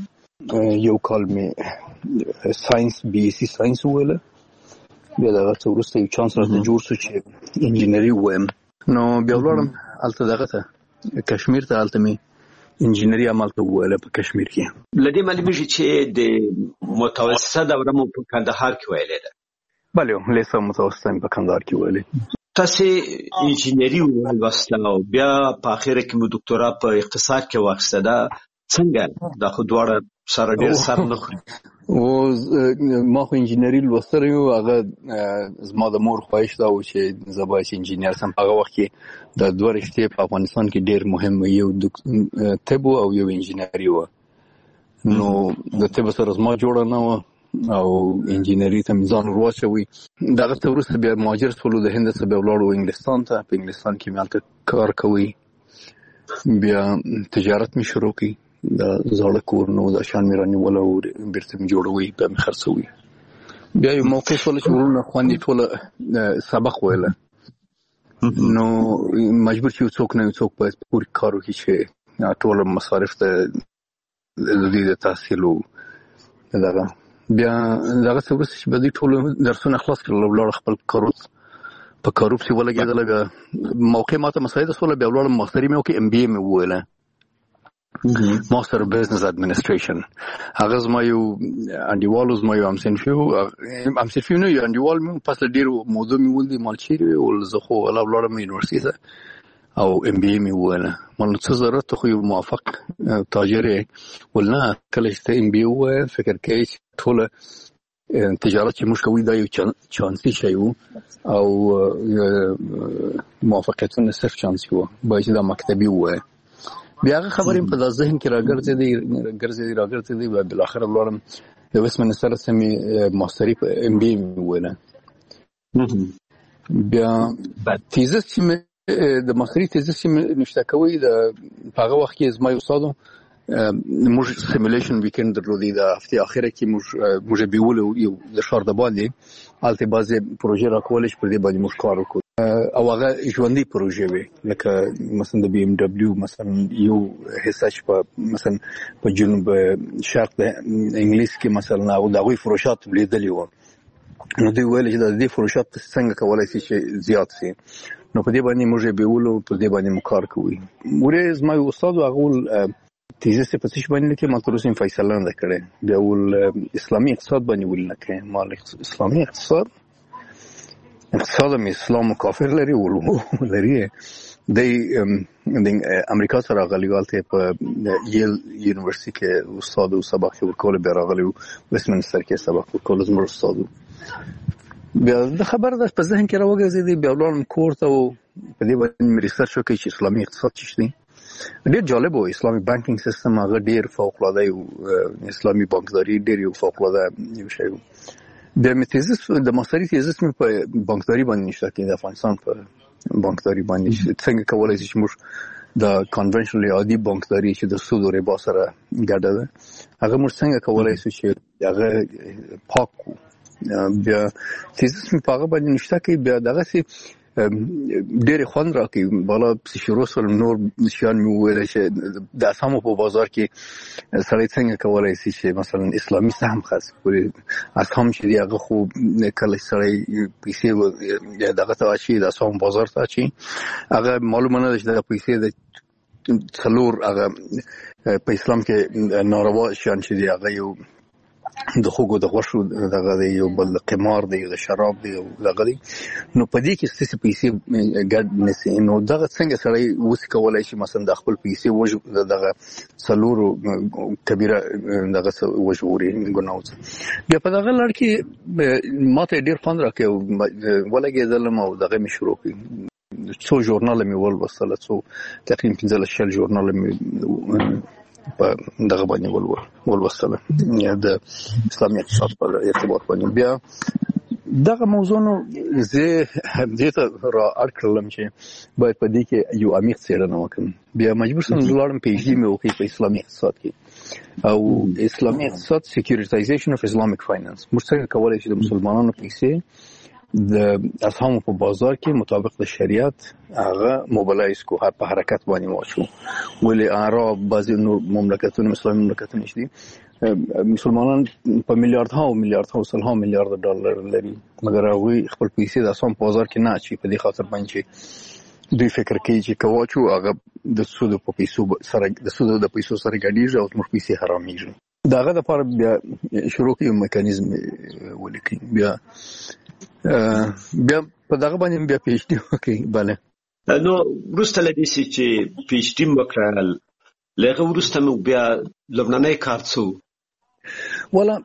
یو کال مې ساينس BSc ساينس وویله، بیا دغه څه وروسته یو چانس راته جوړ شو چې انجینري ووایم. نو بیا ولاړم هلته دغه ته کشمیر ته، هلته مې انجینري همالته وویله په کشمیر کې. له دې معلومیږي چې د متوسطه دوره مو په کندهار کې ویلې ده. بله، لیسه متوسطه مې په کندهار کې ویلې. تاسې انجینري ولوسته او بیا په اخره کې مو دکتورا په اقتصاد کې واخیسته. دا څنګه؟ دا خو دواړه سره ډېر سر نه خوري. ما خو انجینري لوستلی و، هغه زما د مور خواهش دا و چې زه باید انجینر سم. هغه وخت کې دا دوه رشتې په افغانستان کې ډېر مهم و، یو طب او یو انجینري و. نو د طب سره زما جوړه نه و او انجینري ته مې ځان ورواچوي. دغه ته وروسته بیا مهاجر شولو، د هند څخه بیا ولاړو انګلستان ته. په انګلستان کې مې هلته کار کوي. بیا تجارت مې شروع کړي، د زاړه کورونو د شان مې رانیوله او بیرته مې جوړوي، بیا مې خرڅوي. بیا یو موقع شوله چې وروڼه خویندې ټوله سبق ویله، نو مجبور چې یو څوک نه یو څوک باید په کور کې کار وکړي چې ټوله مصارف ته د دوی د تحصیل و دغه. بیا دغه څه وروسته چې به دوی ټول درسونه خلاص کړل، ولاړه خپل کاروب په کاروب چې ولګېدله. بیا موقع ماته مساعده شوله، بیا ولاړم ماستري مې وکړې، MBA مې وویله، ماستر بزنس اډمنسټریشن. هغه زما یو انډیوالو، زما یو همصنفي نه یو انډیوال مې پس له ډېرو موضوع مې ولدي مال چیرې وی، زه خو ولاړم یونیورسټي ته او MBA مې وویله. مال څه ضرورت ته خو یو موافق تاجر یې ول نه، کله چې ته MBA ووایې فکر کوې چې ټوله تجارت چې موږ کوي دا یو چانسي شی و او موافقتونه صرف چانسي و، باید چې دا مکتبي ووایې. بیا هغه خبرې په ذهن کې راګرځېدې، بیا بالاخره ولاړم د ویسټمنسټر څخه مې ماستري په MBA مې وویله. بیا تیزس چې مې د ماستري تیزس چې مې نشته کوي، په هغه وخت کې زما یو استاد موږ سیمولیشن ویکند درلودی، د هفتې اخره کې موږ بیولو یو د ښار د باندې هلته بعضې پروژې راکولې چې پر دې باندې موږ کار وکړو او هغه ژوندۍ پروژې وې، لکه مثلا د BMW مثلا یو حصه چې مثلا په جنوب شرق د انګلیس کې مثلا او د هغوی فروشات لیدلي وو. نو دوی ویل چې د دې فروشات څنګه کولی شي چې زیات شي. نو په دې باندې موږ بیولو، په دې باندې موږ کار کوو. ورې زما یو استاد هغه تیزس په څه باندې لیکي، ما تر اوسه فیصله نه کړې. بیا اسلامي اقتصاد باندې ولنه کې، مال اسلامي اقتصاد مې اسلام او کافر لري د امریکا سره راغلی، هلته په یل یونیورسټي کې استاد او سبق ورکول، بیا راغلی ویسټمنسټر کې سبق ورکول زموږ استاد. بیا د خبر د په ذهن کې راوګرځېدې، بیا ولاړم کور ته او په دې باندې مې ریسرچ وکړ چې اسلامي اقتصاد څه شي. ډېر جالب و، اسلامي بانکینګ سیستم هغه ډېر فوق‌العاده و، اسلامي بانکداري ډېر یو فوق‌العاده یو شی و. بیا مې تیزس د ماستري تیزس مې په بانکداري باندې نشته کې، د افغانستان په بانکداري باندې څنګه کولی شي چې موږ د کنونشنل عادي بانکداري چې د سود او ربا سره ګډه ده، هغه موږ څنګه کولی شو چې هغه پاک کړو. بیا تیزس مې په هغه باندې نشته کې. بیا دغسې ډېرې خوند راکوي، بالا پسې شروع شول، نور شیان مې وویل چې د اسهامو په بازار کې سړی څنګه کولی شي چې مثلا اسلامي سهم خاص کړي. اسهام چې دی هغه خو کله سړی پیسې دغه ته اچوي، د اسهامو بازار ته اچوي، هغه معلومه نه ده چې دغه پیسې د څلور هغه په اسلام کې ناروا شیان چې دی هغه یو د خوګو د غوښو دغه دی، یو بل د قمار دی، د شراب دی، دغه دی. نو په دې کې ستاسې پیسې ګډ نسی. نو دغه څنګه سړی اوس کولی شي مثلا د خپل پیسې دغه څلورو کبیره دغه وژغوري ګناه. بیا په دغه لړ کې ماته ډېر خوند راکوي، ولګېدلم او دغه مې شروع کړي. څو ژورناله مې ولوستله، څو تقریبا 15-16 ژورناله مې په دغه باندې ولوستله د اسلامي اقتصاد په ارتباط باندې. بیا دغه موضوع نو زه دې ته را اړ کړلم چې باید په دې کې یو عمیق څېړنه وکړم. بیا مجبور شوم ولاړم PhD مې وکړي په اسلامي اقتصاد کې او اسلامي اقتصاد سیکیورټایزیشن اف اسلامیک فاینانس. موږ څنګه کولی شو د مسلمانانو پیسې د اسهامو په بازار کې مطابق د شریعت هغه موبلایز کو په حرکت باندې واچو ولی عرب بعضی مملکتونه اسلامي مملکتونه دي مسلمانان په میلیارډ سلها میلیارډ ډالر لري مګر هغه خپل پیسې د اسهام په بازار کې نه اچي په دې خاطر باندې دوی فکر کوي چې کواچو هغه د سود په پیسو سره ګډیږي او زموږ پیسې حرامېږي داغه د لپاره بیا شروع کوي میکانیزم ولیکي بیا په دغه باندې بیا پی ایچ ډي وکړي bale نو ورسته لدی چې پی ایچ ډي وکړل لکه ورسته نو بیا لبناني کارڅو ولا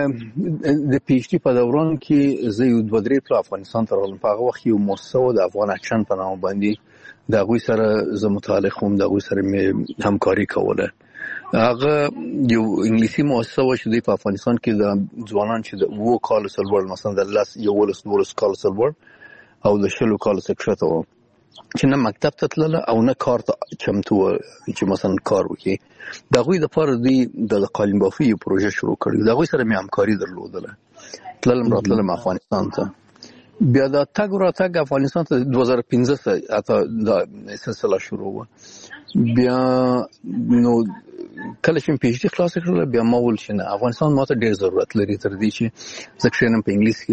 د پی ایچ ډي په دوران کې زه یو 2-3 په افغانستان ته راغلم په هغه وخت یو مؤسسه د افغان اکشن په نامه باندې د هغوی سره زه متعلق وم د هغوی سره مې همکاري کوله هغه یو انګلیسي مؤسسه و چې په افغانستان کې د ځوانان چې د 2 کال سلور مثلا د 11 کال سلور او د 20 کال سکشته و چې نه مکتب ته تلله او نه کار ته چمتو چې مثلا کار وکړي د هغوی لپاره د قالین بافي یو پروژه شروع کړې د هغوی سره مې همکاري درلودله تللم افغانستان ته بیا د تګ راتګ افغانستان ته 2015 اته د سلسله شروع و بیا نو کله چې پی ایچ ډي خلاص کړل بیا ما ول شنه افغانستان ماته ډېر ضرورت لري تر دې چې زه کښینم په انګلیس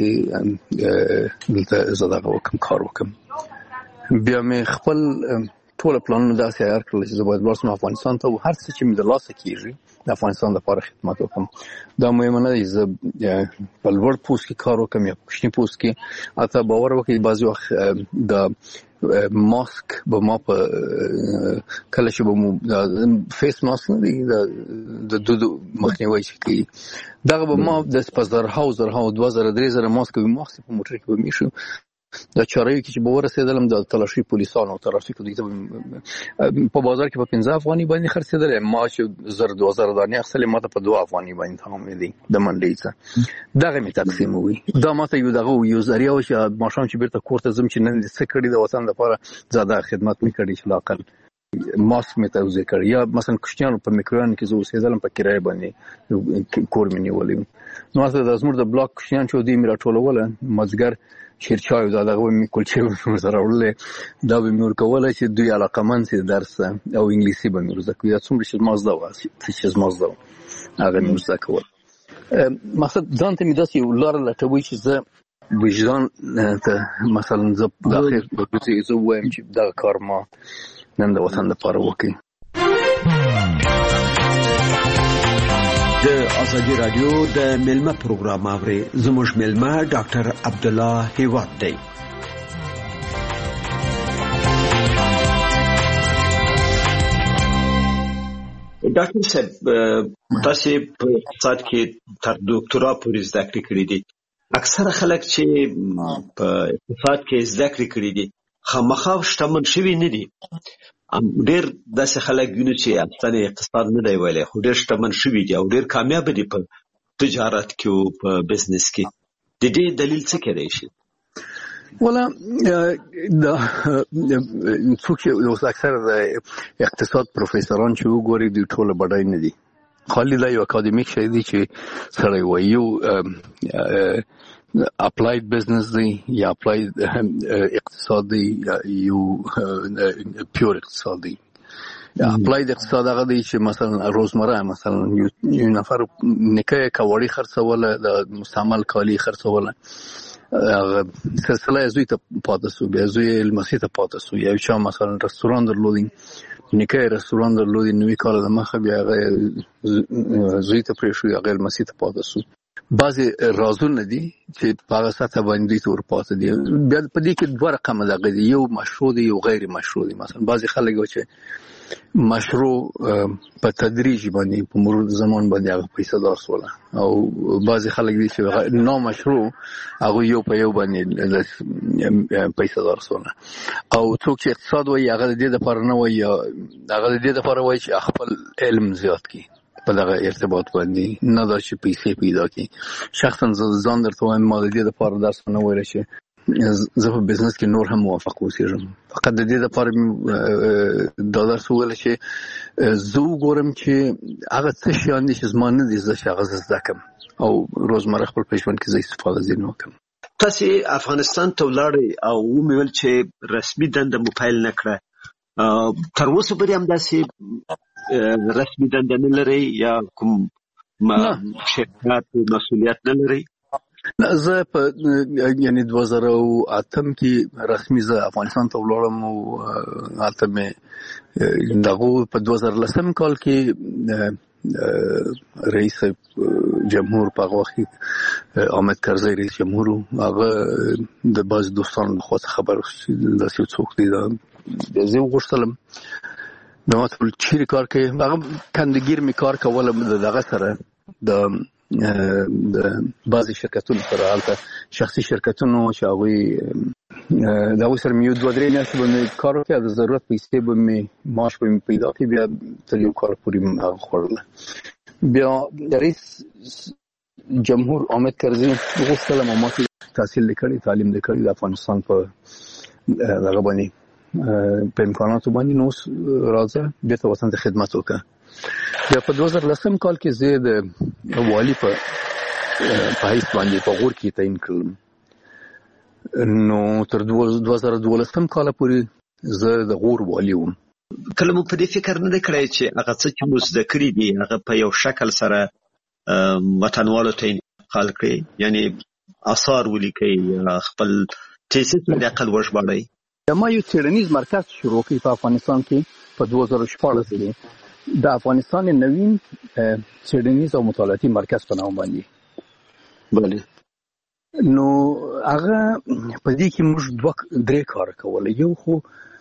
کې دلته زده وکم کار وکم بیا مې خپل ټول پلانونه داسې عیار کړل چې زه باید ورسم افغانستان ته هر څه چې مې د لاسه کیږي د افغانستان لپاره خدمت وکم دا مهمه نه دی زه په لوړ پوست کې کار وکم یا په کوچني پوست کې اته باور وکړئ بعضی وخت د ماسک به ما په کله چې به مو فیس ماسک نه دی د دودو مخنیوي چې کوي دغه به ما د زرها 2000 ماسک به ماسک په موټر کې به میشو د چاره‌ای چې به ورسېدلم د تلاشي پولیسانو ترافیکو دوی په بازار کې په 15 افغاني باندې خرڅېدل ما چې 2000 دانې اخلي ماته په 2 افغاني باندې تمام دي د منډي څخه دغه می تقسیم وي دا ماته یو ذریعہ او چې ماشوم چې بیرته کور ته زم چې نن څه کړی د وطن لپاره زیاده خدمت می کړی چې لاقل ماسک می توزیع کړ یا مثلا کوشتیانو په میکروان کې زه اوسېدلم په کرای باندې کور مې نیولې نو تاسو د زموږ د بلاک کوشتیان چې دوی میرا ټولول مزګر شیرچای دغه مې کلچې سره ورلې دا به مور کوله چې دوی علاقمن سي درس او انګلیسي به مور زکوي څومره چې مازدا و چې مازدا هغه مور زکول مقصد ځان ته مې داسې یو لار لټوي چې زه وجدان ته مثلا زه د اخر په دې زه وایم چې دا کار ما نن د وطن لپاره وکړي د ازادي رادیو د ملما پروګرام اوري زموږ ملما ډاکټر عبد الله هیواد دی ډاکټر صاحب تاسو په اقتصاد کې تر ډاکټرا پورې زده کړې کړې دي اکثره خلک چې په اقتصاد کې زده کړې کړې دي خامخا شتمن شوي نه دي ډېر داسې خلک ویني چې افغان اقتصاد نه دی ویلي خو ډېر شتمن شوي دي او ډېر کامیاب دي په تجارت کې او په بزنس کې د دې دلیل څه کېدای شي ولا دا څوک چې اکثر د اقتصاد پروفیسوران چې وګوري د ټوله بډای نه دي خالي دا یو اکاډمیک شی دی چې سره وایو اپلاید بزنس دی یا اپلاید اقتصاد دی یا یو پیور اقتصاد دی اپلاید اقتصاد هغه دی چې مثلا روزمره مثلا یو نفر نکای کاوړی خرڅوله د مستعمل کالی خرڅوله سلسله زوی ته پاتې سو بیا زوی المسی ته پاتې سو یا چې مثلا رستوران درلودي نکای رستوران درلودي نوې کال د مخه بیا هغه زوی ته پرې شو هغه المسی ته پاتې سو بعضی رازونه دي چې په هغه سطح باندې تور پاتې دي بیا په دې کې دوه رقم دغه دي یو مشروع دي یو غیر مشروع دي مثلا بعضی خلک چې مشروع په تدریج باندې په مرور زمان باندې هغه پیسې درسوله او بعضی خلک دي چې نامشروع هغه یو په یو باندې پیسې درسوله او څوک چې اقتصاد وایي هغه د دې لپاره نه وایي هغه د دې لپاره وایي چې خپل علم زیات کړي په دغه ارتباط باندې نه دا چې پیسې پیدا کړي شخصا ځان درته وایم ما د دې لپاره درس نه ویل چې زه په بزنس کې نور هم موافق اوسېږم فقط د دې لپاره دا درس ویل چې زه وګورم چې هغه څه شیان دي چې زما نه دي زه هغه زده کړم او روزمره خپل په ژوند کې زه استفاده ځینې وکړم تاسو افغانستان ته ولاړی او ومویل چې رسمي دنده مو پیل نه کړه، تر اوسه پورې هم داسې رسمي دنده نه لرئ یا کوم شرکت مسؤلیت نه لرئ؟ زه په یعنی 2008 کې رسمي زه افغانستان ته ولاړم او هلته مې دغه په 2010 کال کې رئیس جمهور په هغه وخت کې حامد کرزی رئیس جمهور هغه د باز دوستانو خو خبر داسې څوک دی دا زه وغوښتلم نو ټول چیرې کار کوي هغه کندګیر می کار کولم دغه سره د بعضی شرکتونو سره هلته شخصي شرکتونو چې هغوی د هغوی سره مې 2-3 میاشتې به مې کار وکړ، د ضرورت پیسې به مې معاش به مې پیدا کړي، بیا تر یو کال پورې مې هغه خوړله. بیا رئیس جمهور حامد کرزي وغوښتلم ما تحصیل کړی تعلیم دې کړی د افغانستان په دغه باندې په امکاناتو باندې نو راځه بیرته وطن ته خدمت وکړه. بیا په 2010 کال کې زه د والي په حیث باندې په غور کې تعیین کړم. نو تر 2012 کال پورې زه د غور والي وم. کله مو په دې فکر نه کړی چې هغه څه چې مو زده کړي دي هغه په یو شکل سره وطنوالو ته انتقال کړئ، یعنی آثار ولیکئ، خپل تیسیس د عقل وژباړئ؟ ما یو څېړنیز مرکز شروع کړی په افغانستان کې په 2014 کې د افغانستان نوین څېړنیز او مطالعاتي مرکز په نوم باندې. بله. نو هغه په دې کې موږ 2-3 کار کول. یو خو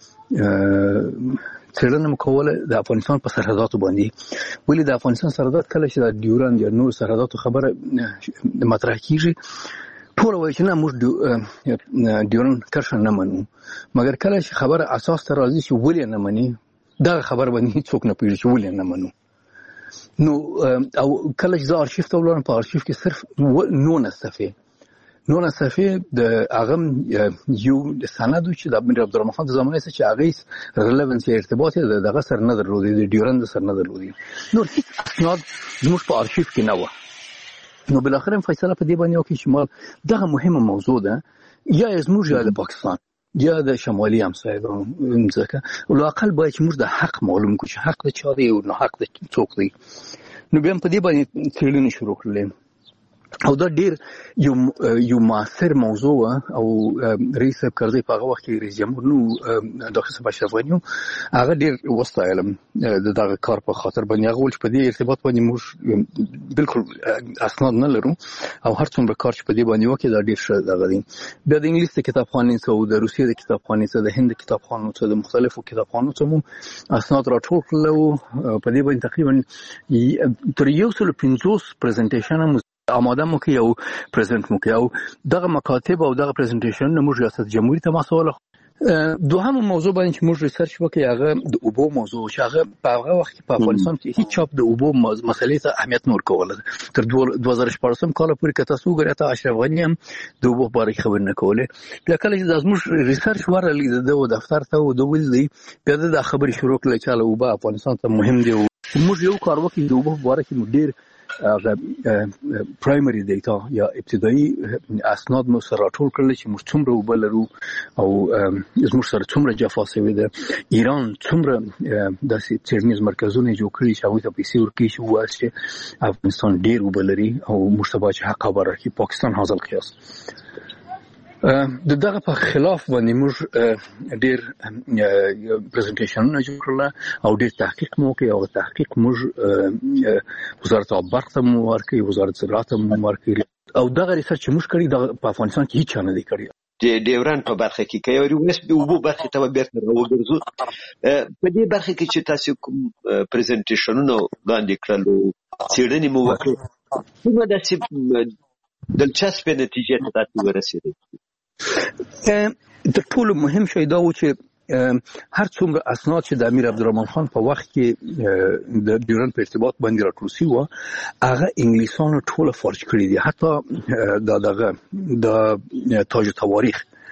څېړنه مو کوله د افغانستان په سرحداتو باندې، ولې د افغانستان سرحدات کله چې د ډیورند یا نور سرحداتو خبره مطرح کیږي ټول وایي چې نه موږ ډیورند کرښه نه منو، مګر کله چې خبره اساس ته راځي چې ولې نه مني دا خبر باندې هیڅوک نه پوهیږي چې ولې نه منو. نو او کله چې زه ارشیف ته ولاړم په ارشیف کې صرف 9 صفحې د هغه یو سند چې د امیر عبدالرحمن خان د زمانې څخه چې هغه ریلیونس ارتباط یې دغه سره نه درلودي، د ډیورند سره نه درلودي، نور هیڅ اسناد زموږ په ارشیف کې نه و. نو بل اخر فیصله په دې باندې وکړه چې ما دغه مهمه موضوع ده یا زموږ یا د پاکستان یا د شمالي همسایګانو ځکه ولواقل باید چې موږ د حق معلوم کړو چې حق د چا دی او نه حق د څوک دی. نو بیا په دې باندې څېړنې شروع کړلې او دا ډیر یو معاصر موضوع او رئیس کرزي په هغه وخت کې رئیس جمهور نو ډاکټر صاحب اشرف غنی هغه ډیر وستایلم دغه کار په خاطر باندې هغه ول چې په دې ارتباط باندې موږ بالکل اسناد نه لرو او هر څومره کار چې په دې باندې وکړي دا ډیر ښه دغه دی. بیا د انګلیس د کتابخانې څخه او د روسیې د کتابخانې څخه د هند د کتابخانو څخه د مختلفو کتابخانو څخه مو اسناد راټول کړل په دې باندې تقریبا تر 150 پریزنټیشن آماده مو کې یو پریزنټ مو کې او دغه مکاتب او دغه پریزنټیشن موږ ریاست جمهوریت ته مسوله. دوهم موضوع باندې چې موږ ریسرچ وکړو هغه د اوبو موضوع چې هغه په هغه وخت کې په افغانستان کې هیڅ چاپ د اوبو مسلې ته اهمیت نه ورکول. تر 2014 کال پورې کته سو غره ته اشرف غنی هم د اوبو په اړه خبر نه کوله. بیا کله چې زموږ ریسرچ ورلې د دفتر ته او د ولې بیا د خبرې شروع کړل چې اوبو افغانستان ته مهم دی. موږ یو کار وکړو د اوبو په اړه کې ډیر پرایمری دیتا یا ابتدایي اسناد مو سره راټول کړل چې موږ څومره اوبه لرو او زموږ سره څومره جفا شوې ده. ایران څومره داسې څېړنیز مرکزونه جوړ کړي چې هغوی ته پیسې ورکوي چې ووایي چې افغانستان ډېر اوبه لري او موږ ته باید حق خبر راکړي. پاکستان هذا القیاس دغه په خلاف باندې موږ ډېر پریزنټیشنونه جوړ کړل او ډېر تحقیق مو وکړ او تحقیق موږ وزارت برق ته مو ورکړی، وزارت زراعت ته مو ورکړی او دغه ریسرچ چې موږ کړی په افغانستان کې هیڅ نه دی کړی. د ډیورند په برخه کې که یو وس د اوبو برخه ته بیرته راوګرځو په دې برخه کې چې تاسو کوم پریزنټیشنونه وړاندې کړل څېړنې مو وکړې کومه داسې دلچسپه نتیجه ته تاسو ورسېدئ؟ د ټولو مهم شی دا و چې هر څومره اسناد چې د امیر عبدالرحمن خان په وخت کې د ډیورند په ارتباط باندې راټول شوي وو هغه انګلیسانو ټوله فارج کړي دي. حتی د تاج تواریخ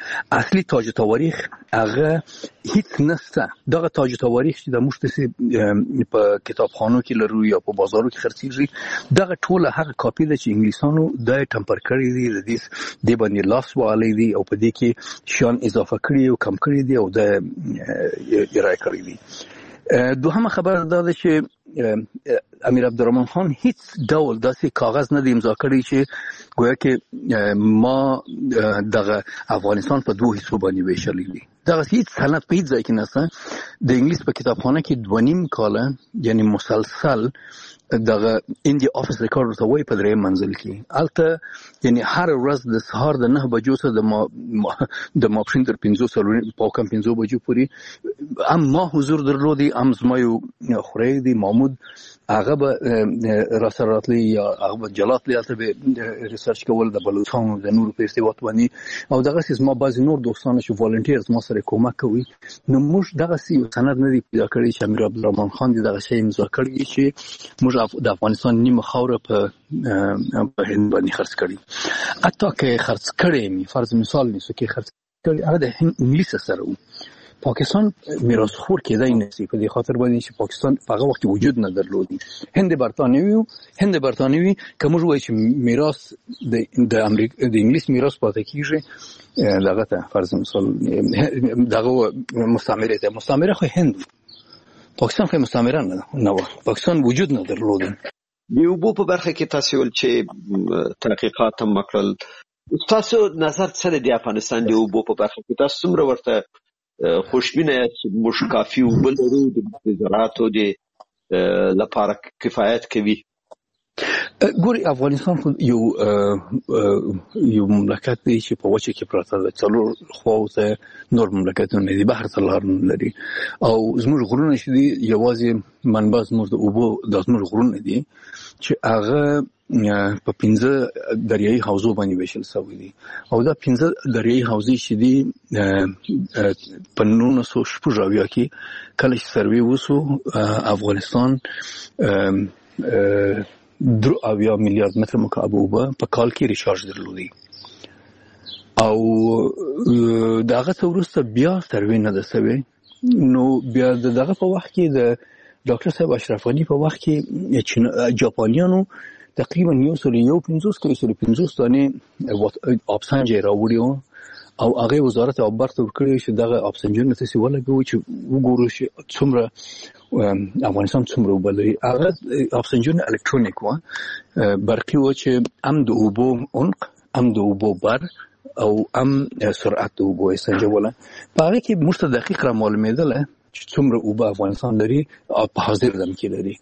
اصلي تاج تواریخ هغه هیڅ نشته. دغه تاج تواریخ چې د موږ په کتابخانو کې لرو یا په بازارو کې خرڅیږي، دغه ټول هغه کاپی ده چې انګلیسانو د ټمپر کړی دي، د دې باندې لاس والی دي او په دې کې شان اضافه کړی او کم کړی دي او د ارائه کړی دي. دوهمه خبر دا ده چې امیر عبدالرحمن خان هیڅ ډول داسې کاغذ نه دی امضا کړی چې گویا کې ما دغه افغانستان په دوه حصو باندې ویشلی دي. دغه هیڅ سند په هیڅ ځای کې نشته. د انګلیس په کتابخانه کې 2.5 کاله یعنی مسلسل دغه انډیا افیس ریکارډ ورته وایي په درېیم منزل کې هلته یعنی هر ورځ د سهار د 9 بجو څخه د ماپښین تر 5 بجو پورې هم ما حضور درلودي، هم زما یو خوریی دی محمود، هغه به راسره راتلی یا هغه به جلات هلته به ریسرچ کول د بلوچستان د نورو په استوات باندې او دغسې زما بعضې نور دوستانه چې والنټیر زما سره کومک کوي. نو موږ دغسې یو سند نه دی پیدا کړی چې امیر عبدالرحمن خان دې دغه شی امضا کړی چې موږ د افغانستان نیمه خاوره په هند باندې خرڅ کړي. حتی که خرڅ کړی مې فرض مثال نیسو کې خرڅ کړی هغه د انګلیس سره و. پاکستان میراثخور کېدای نشي په دې خاطر باندې چې پاکستان په هغه وخت وجود نه درلودي. هند برتانوي که موږ وایو چې میراث د امریکا د انګلیس میراث پاتې کیږي دغه ته فرض مثال دغه مستعمره خو هند، پاکستان خو مستعمره نه و، پاکستان وجود نه درلودي. د اوبو په برخه کې تاسو ول چې تحقیقات هم وکړل، تاسو نظر څه دی افغانستان د اوبو په برخه کې؟ تاسو څومره ورته خوشبینه چې موږ کافي اوبه لرو د زراعتو د لپاره کفایت کوي؟ ګوري افغانستان خو یو مملکت دی چې په وچه کې پراته ده، څلور خواوته نور مملکتونه دي، بحر ته لار نه لري او زموږ غرونه چې دي یوازې منبع زموږ د اوبو د زموږ غرونه دي چې هغه په 15 دریایي حوزو باندې ویشل شوي دي او دا 15 دریایي حوزې چې دي په 1980 کې کله چې سروې وسو افغانستان 3 میلیارد متر مکعب اوبه په کال کې ریچارج درلودي او دغه څه وروسته بیا سروې نه ده سوې. نو بیا دغه په وخت کې د ډاکټر صاحب اشرف غني په وخت کې جاپانیانو تقریبا 150 دانې آبسنج راوړي او هغه وزارت آببر ته ورکړي چې دغه آبسنجونه تاسو ولګوي چې وګورو چې څومره افغانستان څومره اوبه لري. هغه آبسنجونه الکترونیک و، برقي و چې هم د اوبو عمق، هم د اوبو بر او هم سرعت د اوبو سنجوله. په هغه کې موږ ته دقیق را معلومېدله چې څومره اوبه افغانستان لري او په حاضر دم کې لري.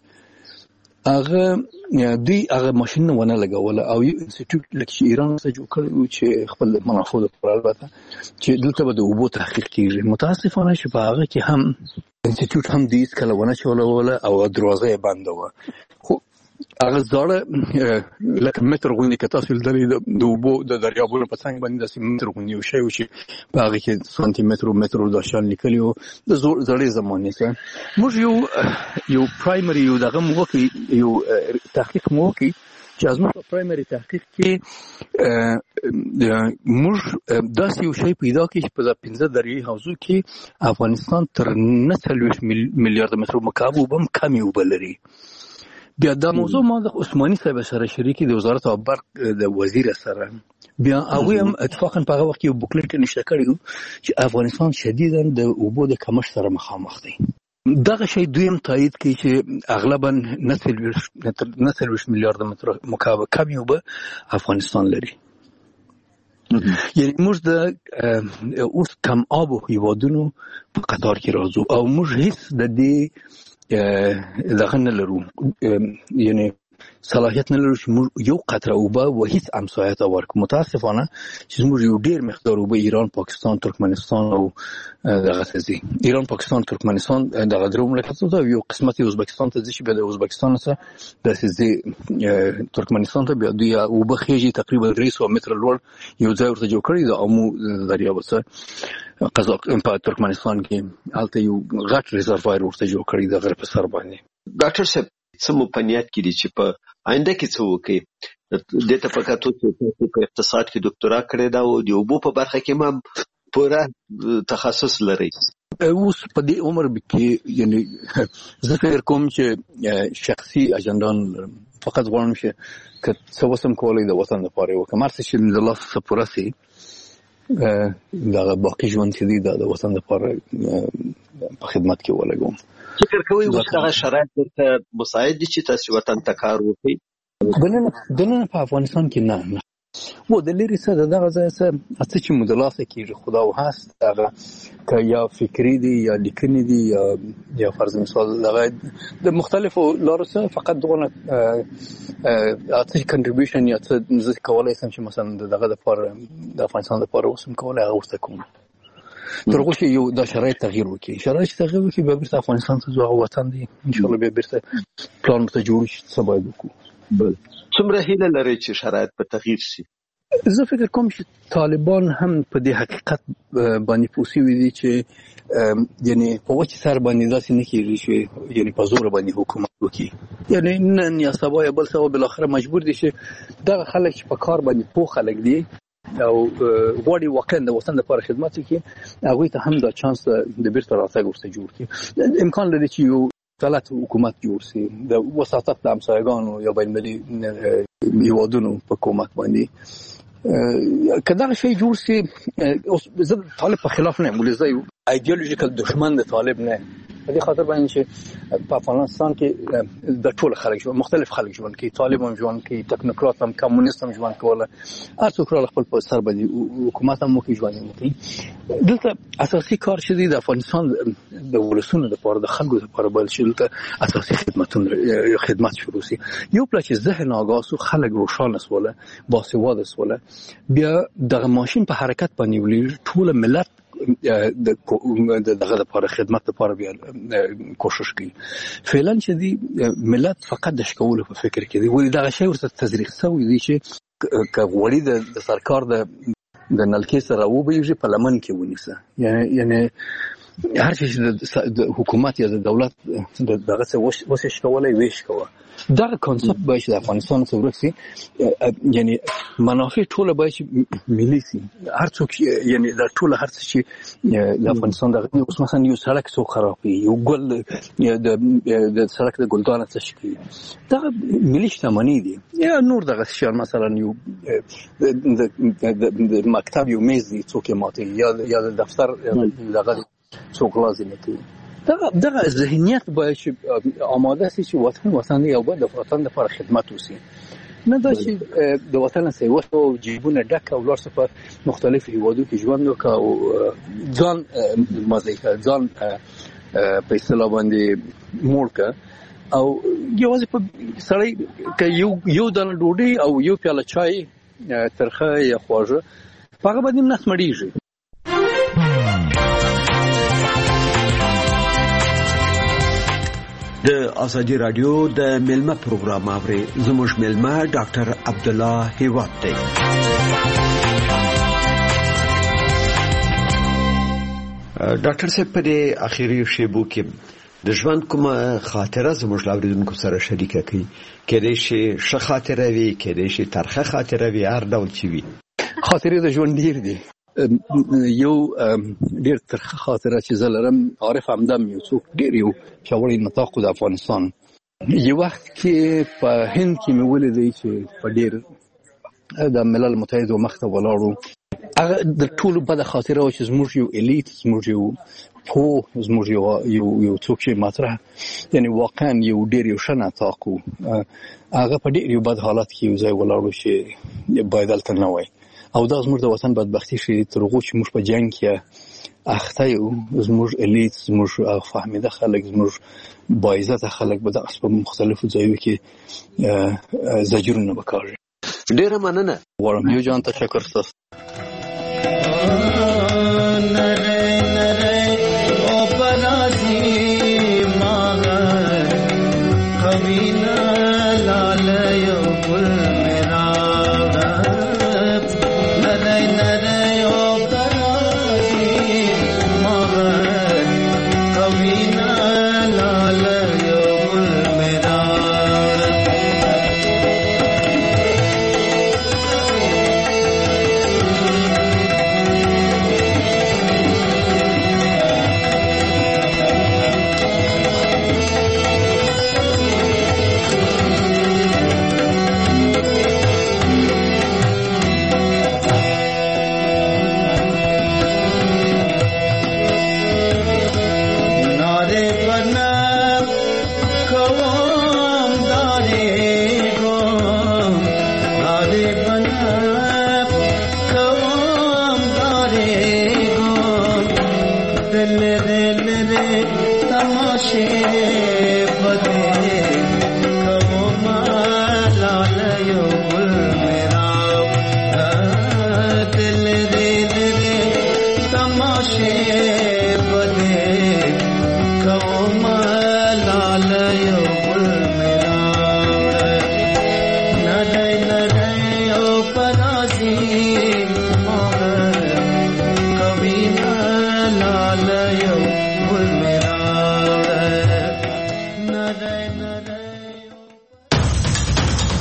دوی هغه ماشین ونه لګوله او یو انسټیټیوټ لکه چې ایران څخه جوړ کړی چې خپل منافع لپاره البته چې دلته به د اوبو تحقیق کیږي. متاسفانه چې په هغه کې هم انسټیټیوټ هم دې کله ونه چولوله او دروازه یې بنده وه. خو هغه زاړه لکه متر غوندې که تاسو لیدلې د اوبو د دریابونو په څنګ باندې داسې متر غوندې یو شی و چې په هغه کې سانتي متر او متر دا شان لیکلي وو د زړې زمانې څخه. موږ یو پرایمري یو دغه مو وکړي، یو تحقیق مو وکړي چې زموږ په پرایمري تحقیق کې موږ داسې یو شی پیدا کړي چې په 15 دریایي حوزو کې افغانستان تر 49 میلیارد متر مکعب اوبه هم کمې اوبه لري. بیا دا موضوع ما د عثماني صاحب سره شریکي د وزارت آببر د وزیر سره بیا هغوی هم اتفاقا په هغه وخت کې یو بوکلیټ نشته کړی چې افغانستان شدیدا د اوبو د کمښت سره مخامخ دی. دغه شی دویم تایید کوي چې اغلبا 49 میلیارد متر مکعب کمې اوبه افغانستان لري. یعنی موږ د اوس کم آبو هیوادونو په قطار کې راځو او موږ هیڅ د دې دغه نه لرو، یعنی صلاحیت نه لرو چې موږ یو قطره اوبه و هیڅ همسایه ته ورکړو. متاسفانه چې موږ یو ډیر مقدار اوبه ایران، پاکستان، ترکمنستان او دغه ته ځي. ایران، پاکستان، ترکمنستان دغه درو مملکتونو ته، یو قسمت ازبکستان ته ځي چې بیا د ازبکستان سره داسې ځي ترکمنستان ته، بیا دوی اوبه خېږي تقریبا 300 متر لوړ یو ځای ورته جوړ کړی د امو دریاب سره په ترکمنستان کې هلته یو غټ ریزروایر ورته جوړ کړی د غره په سر باندې. ډاکټر صاحب څه مو په نیت کې دي چې په آینده کې څه وکړي؟ دې ته په کتو چې په اقتصاد کې ډاکټرا کړې ده او د اوبو په برخه کې هم پوره تخصص لري. اوس په دې عمر کې یعنی زه فکر کوم چې شخصي اجندان فقط غواړم چې که څه وسم کولای د وطن لپاره وکړم هر څه چې د الله څخه پوره سي دا باقي ژوند چې دی د وطن لپاره په خدمت کې ولګوم. فکر کوي اوس هغه شرایط ته مساعد دي چې تاسو وطن ته کار وکړئ؟ دنه په افغانستان کې نه و د لري څه دغه ځای څه چې مدلاسه کیږي خدا و هست هغه که یا فکری دي یا لیکنی دي یا فرض مثال دغه د مختلفو لارو څخه فقط دغه اته کنټریبیوشن یا څه زه کولای شم چې مثلا دغه د افغانستان لپاره وسم کولای هغه ورته کوم ترغه چې یو د شرایط تغییر وکړي به بیرته افغانستان ته ځو وطن دی ان شاء الله به بیرته پلان ته جوړ شي څه باید وکړو. څومره هیله لري چې شرایط به تغییر شي؟ زه فکر کوم چې طالبان هم په دې حقیقت باندې پوسی وي دي چې یعنی په وچه سر باندې داسې نه کیږي چې یعنی په زور باندې حکومت وکړي یعنی نن یا سبا یا بل سبا بل اخر مجبور دي چې دغه خلک چې په کار باندې پوه خلک دي او غواړي واقعا د وطن لپاره خدمت وکړي هغه ته هم دا چانس د بیرته راتګ ورته جوړ کړي. امکان لري چې یو غلط حکومت جوړ شي د وساطت د همسایګانو یا بین‌المللي هیوادونو په کومک باندې کله شي جوړ شي. اوس زه طالب په خلاف نه یم ولې زه ایدئولوژیکل دشمن د طالب نه په دې خاطر باندې چې په افغانستان کې د ټول خلک مختلف خلک ژوند کوي طالب هم ژوند کوي ټکنوکرات هم کمونیست هم ژوند کوله هر څوک خپل په سر باندې حکومت هم کوي ژوند کوي. دلته اساسي کار چې د افغانستان د ولسونو لپاره د خلکو لپاره بل شي دلته اساسي خدمت شروع شي یو پلا چې ذهن آگاه سو خلک روښانه سواله باسواده سواله بیا د ماشين په حرکت باندې ولې ټول ملت دغه لپاره خدمت لپاره بیا کوشش کوي. فعلا چې دی ملت فقط د شکول په فکر کې دی ولې دغه شی ورته تزریق شوی دی چې کغوړی د سرکار د نلکې سره وبېږي په لمن کې ونیسه یعنی هر شي د حکومت یا د دولت دغه څه وسه شکولای ویش کوه دا کانسپت باید د افغانستان څخه ورسي یعنی منافع ټول باید ملي سي هر څوک یعنی د ټول هر څه چې د افغانستان د اوس مثلا یو سړک څو خرابي یو ګل د سړک د ګلدان څه شي دا ملي شتمنۍ دي یا نور دغه شیان مثلا یو د مکتب یو میز دي څوک ماته یا د دفتر دغه څوک لازم کوي دغه ذهنیت باید چې آماده شي چې وطن یو بل د وطن لپاره خدمت وکړي نه دا چې د وطن سیوه او جیبونه ډک او لار په مختلفو هیوادو کې ژوند وکړي او ځان مزه ځان په اصطلاح باندې موړه او یوازې په سړی کې یو دانه ډوډۍ او یو پیاله چای ترخه یا خواږه هغه باندې نه سمړیږي. د ازادي رادیو د ملمه پروګرام اوري زموږ ملمه ډاکټر عبد الله هیواد دی. ډاکټر صاحب په دې اخیری شیبو کې د ژوند کومه خاطره زموږ لاوریدونکو سره شریکه کړئ کېدای شي ښه خاطره وي کېدای شي ترخه خاطره وي هر ډول چې وي. خاطرې د ژوند ډیر دي یو ډیر ترخه خاطره چې زلرم عارف همدم یو څوک ډیر یو پیاوړی نطاق د افغانستان یو وخت کې په هند کې مې ولیدې چې په ډیر د ملل متحد مخته ولاړو هغه د ټولو بده خاطره و چې زموږ یو الیت زموږ یو زموږ یو څوک چې مطرح یعنی واقعا یو ډیر یو ښه نطاق هغه په ډیر یو بد حالت کې یو ځای ولاړو چې باید دلته نه وای او دا زموږ د وطن بدبختی شي ترغو چې موږ په جنگ کې اخته یو زموږ الیت زموږ فهمیده خلک زموږ باعزته خلک به د مختلفو ځایونو کې زجرونه وکړي. ډیره مننه غواړم یو جان تشکر ستاسو. شي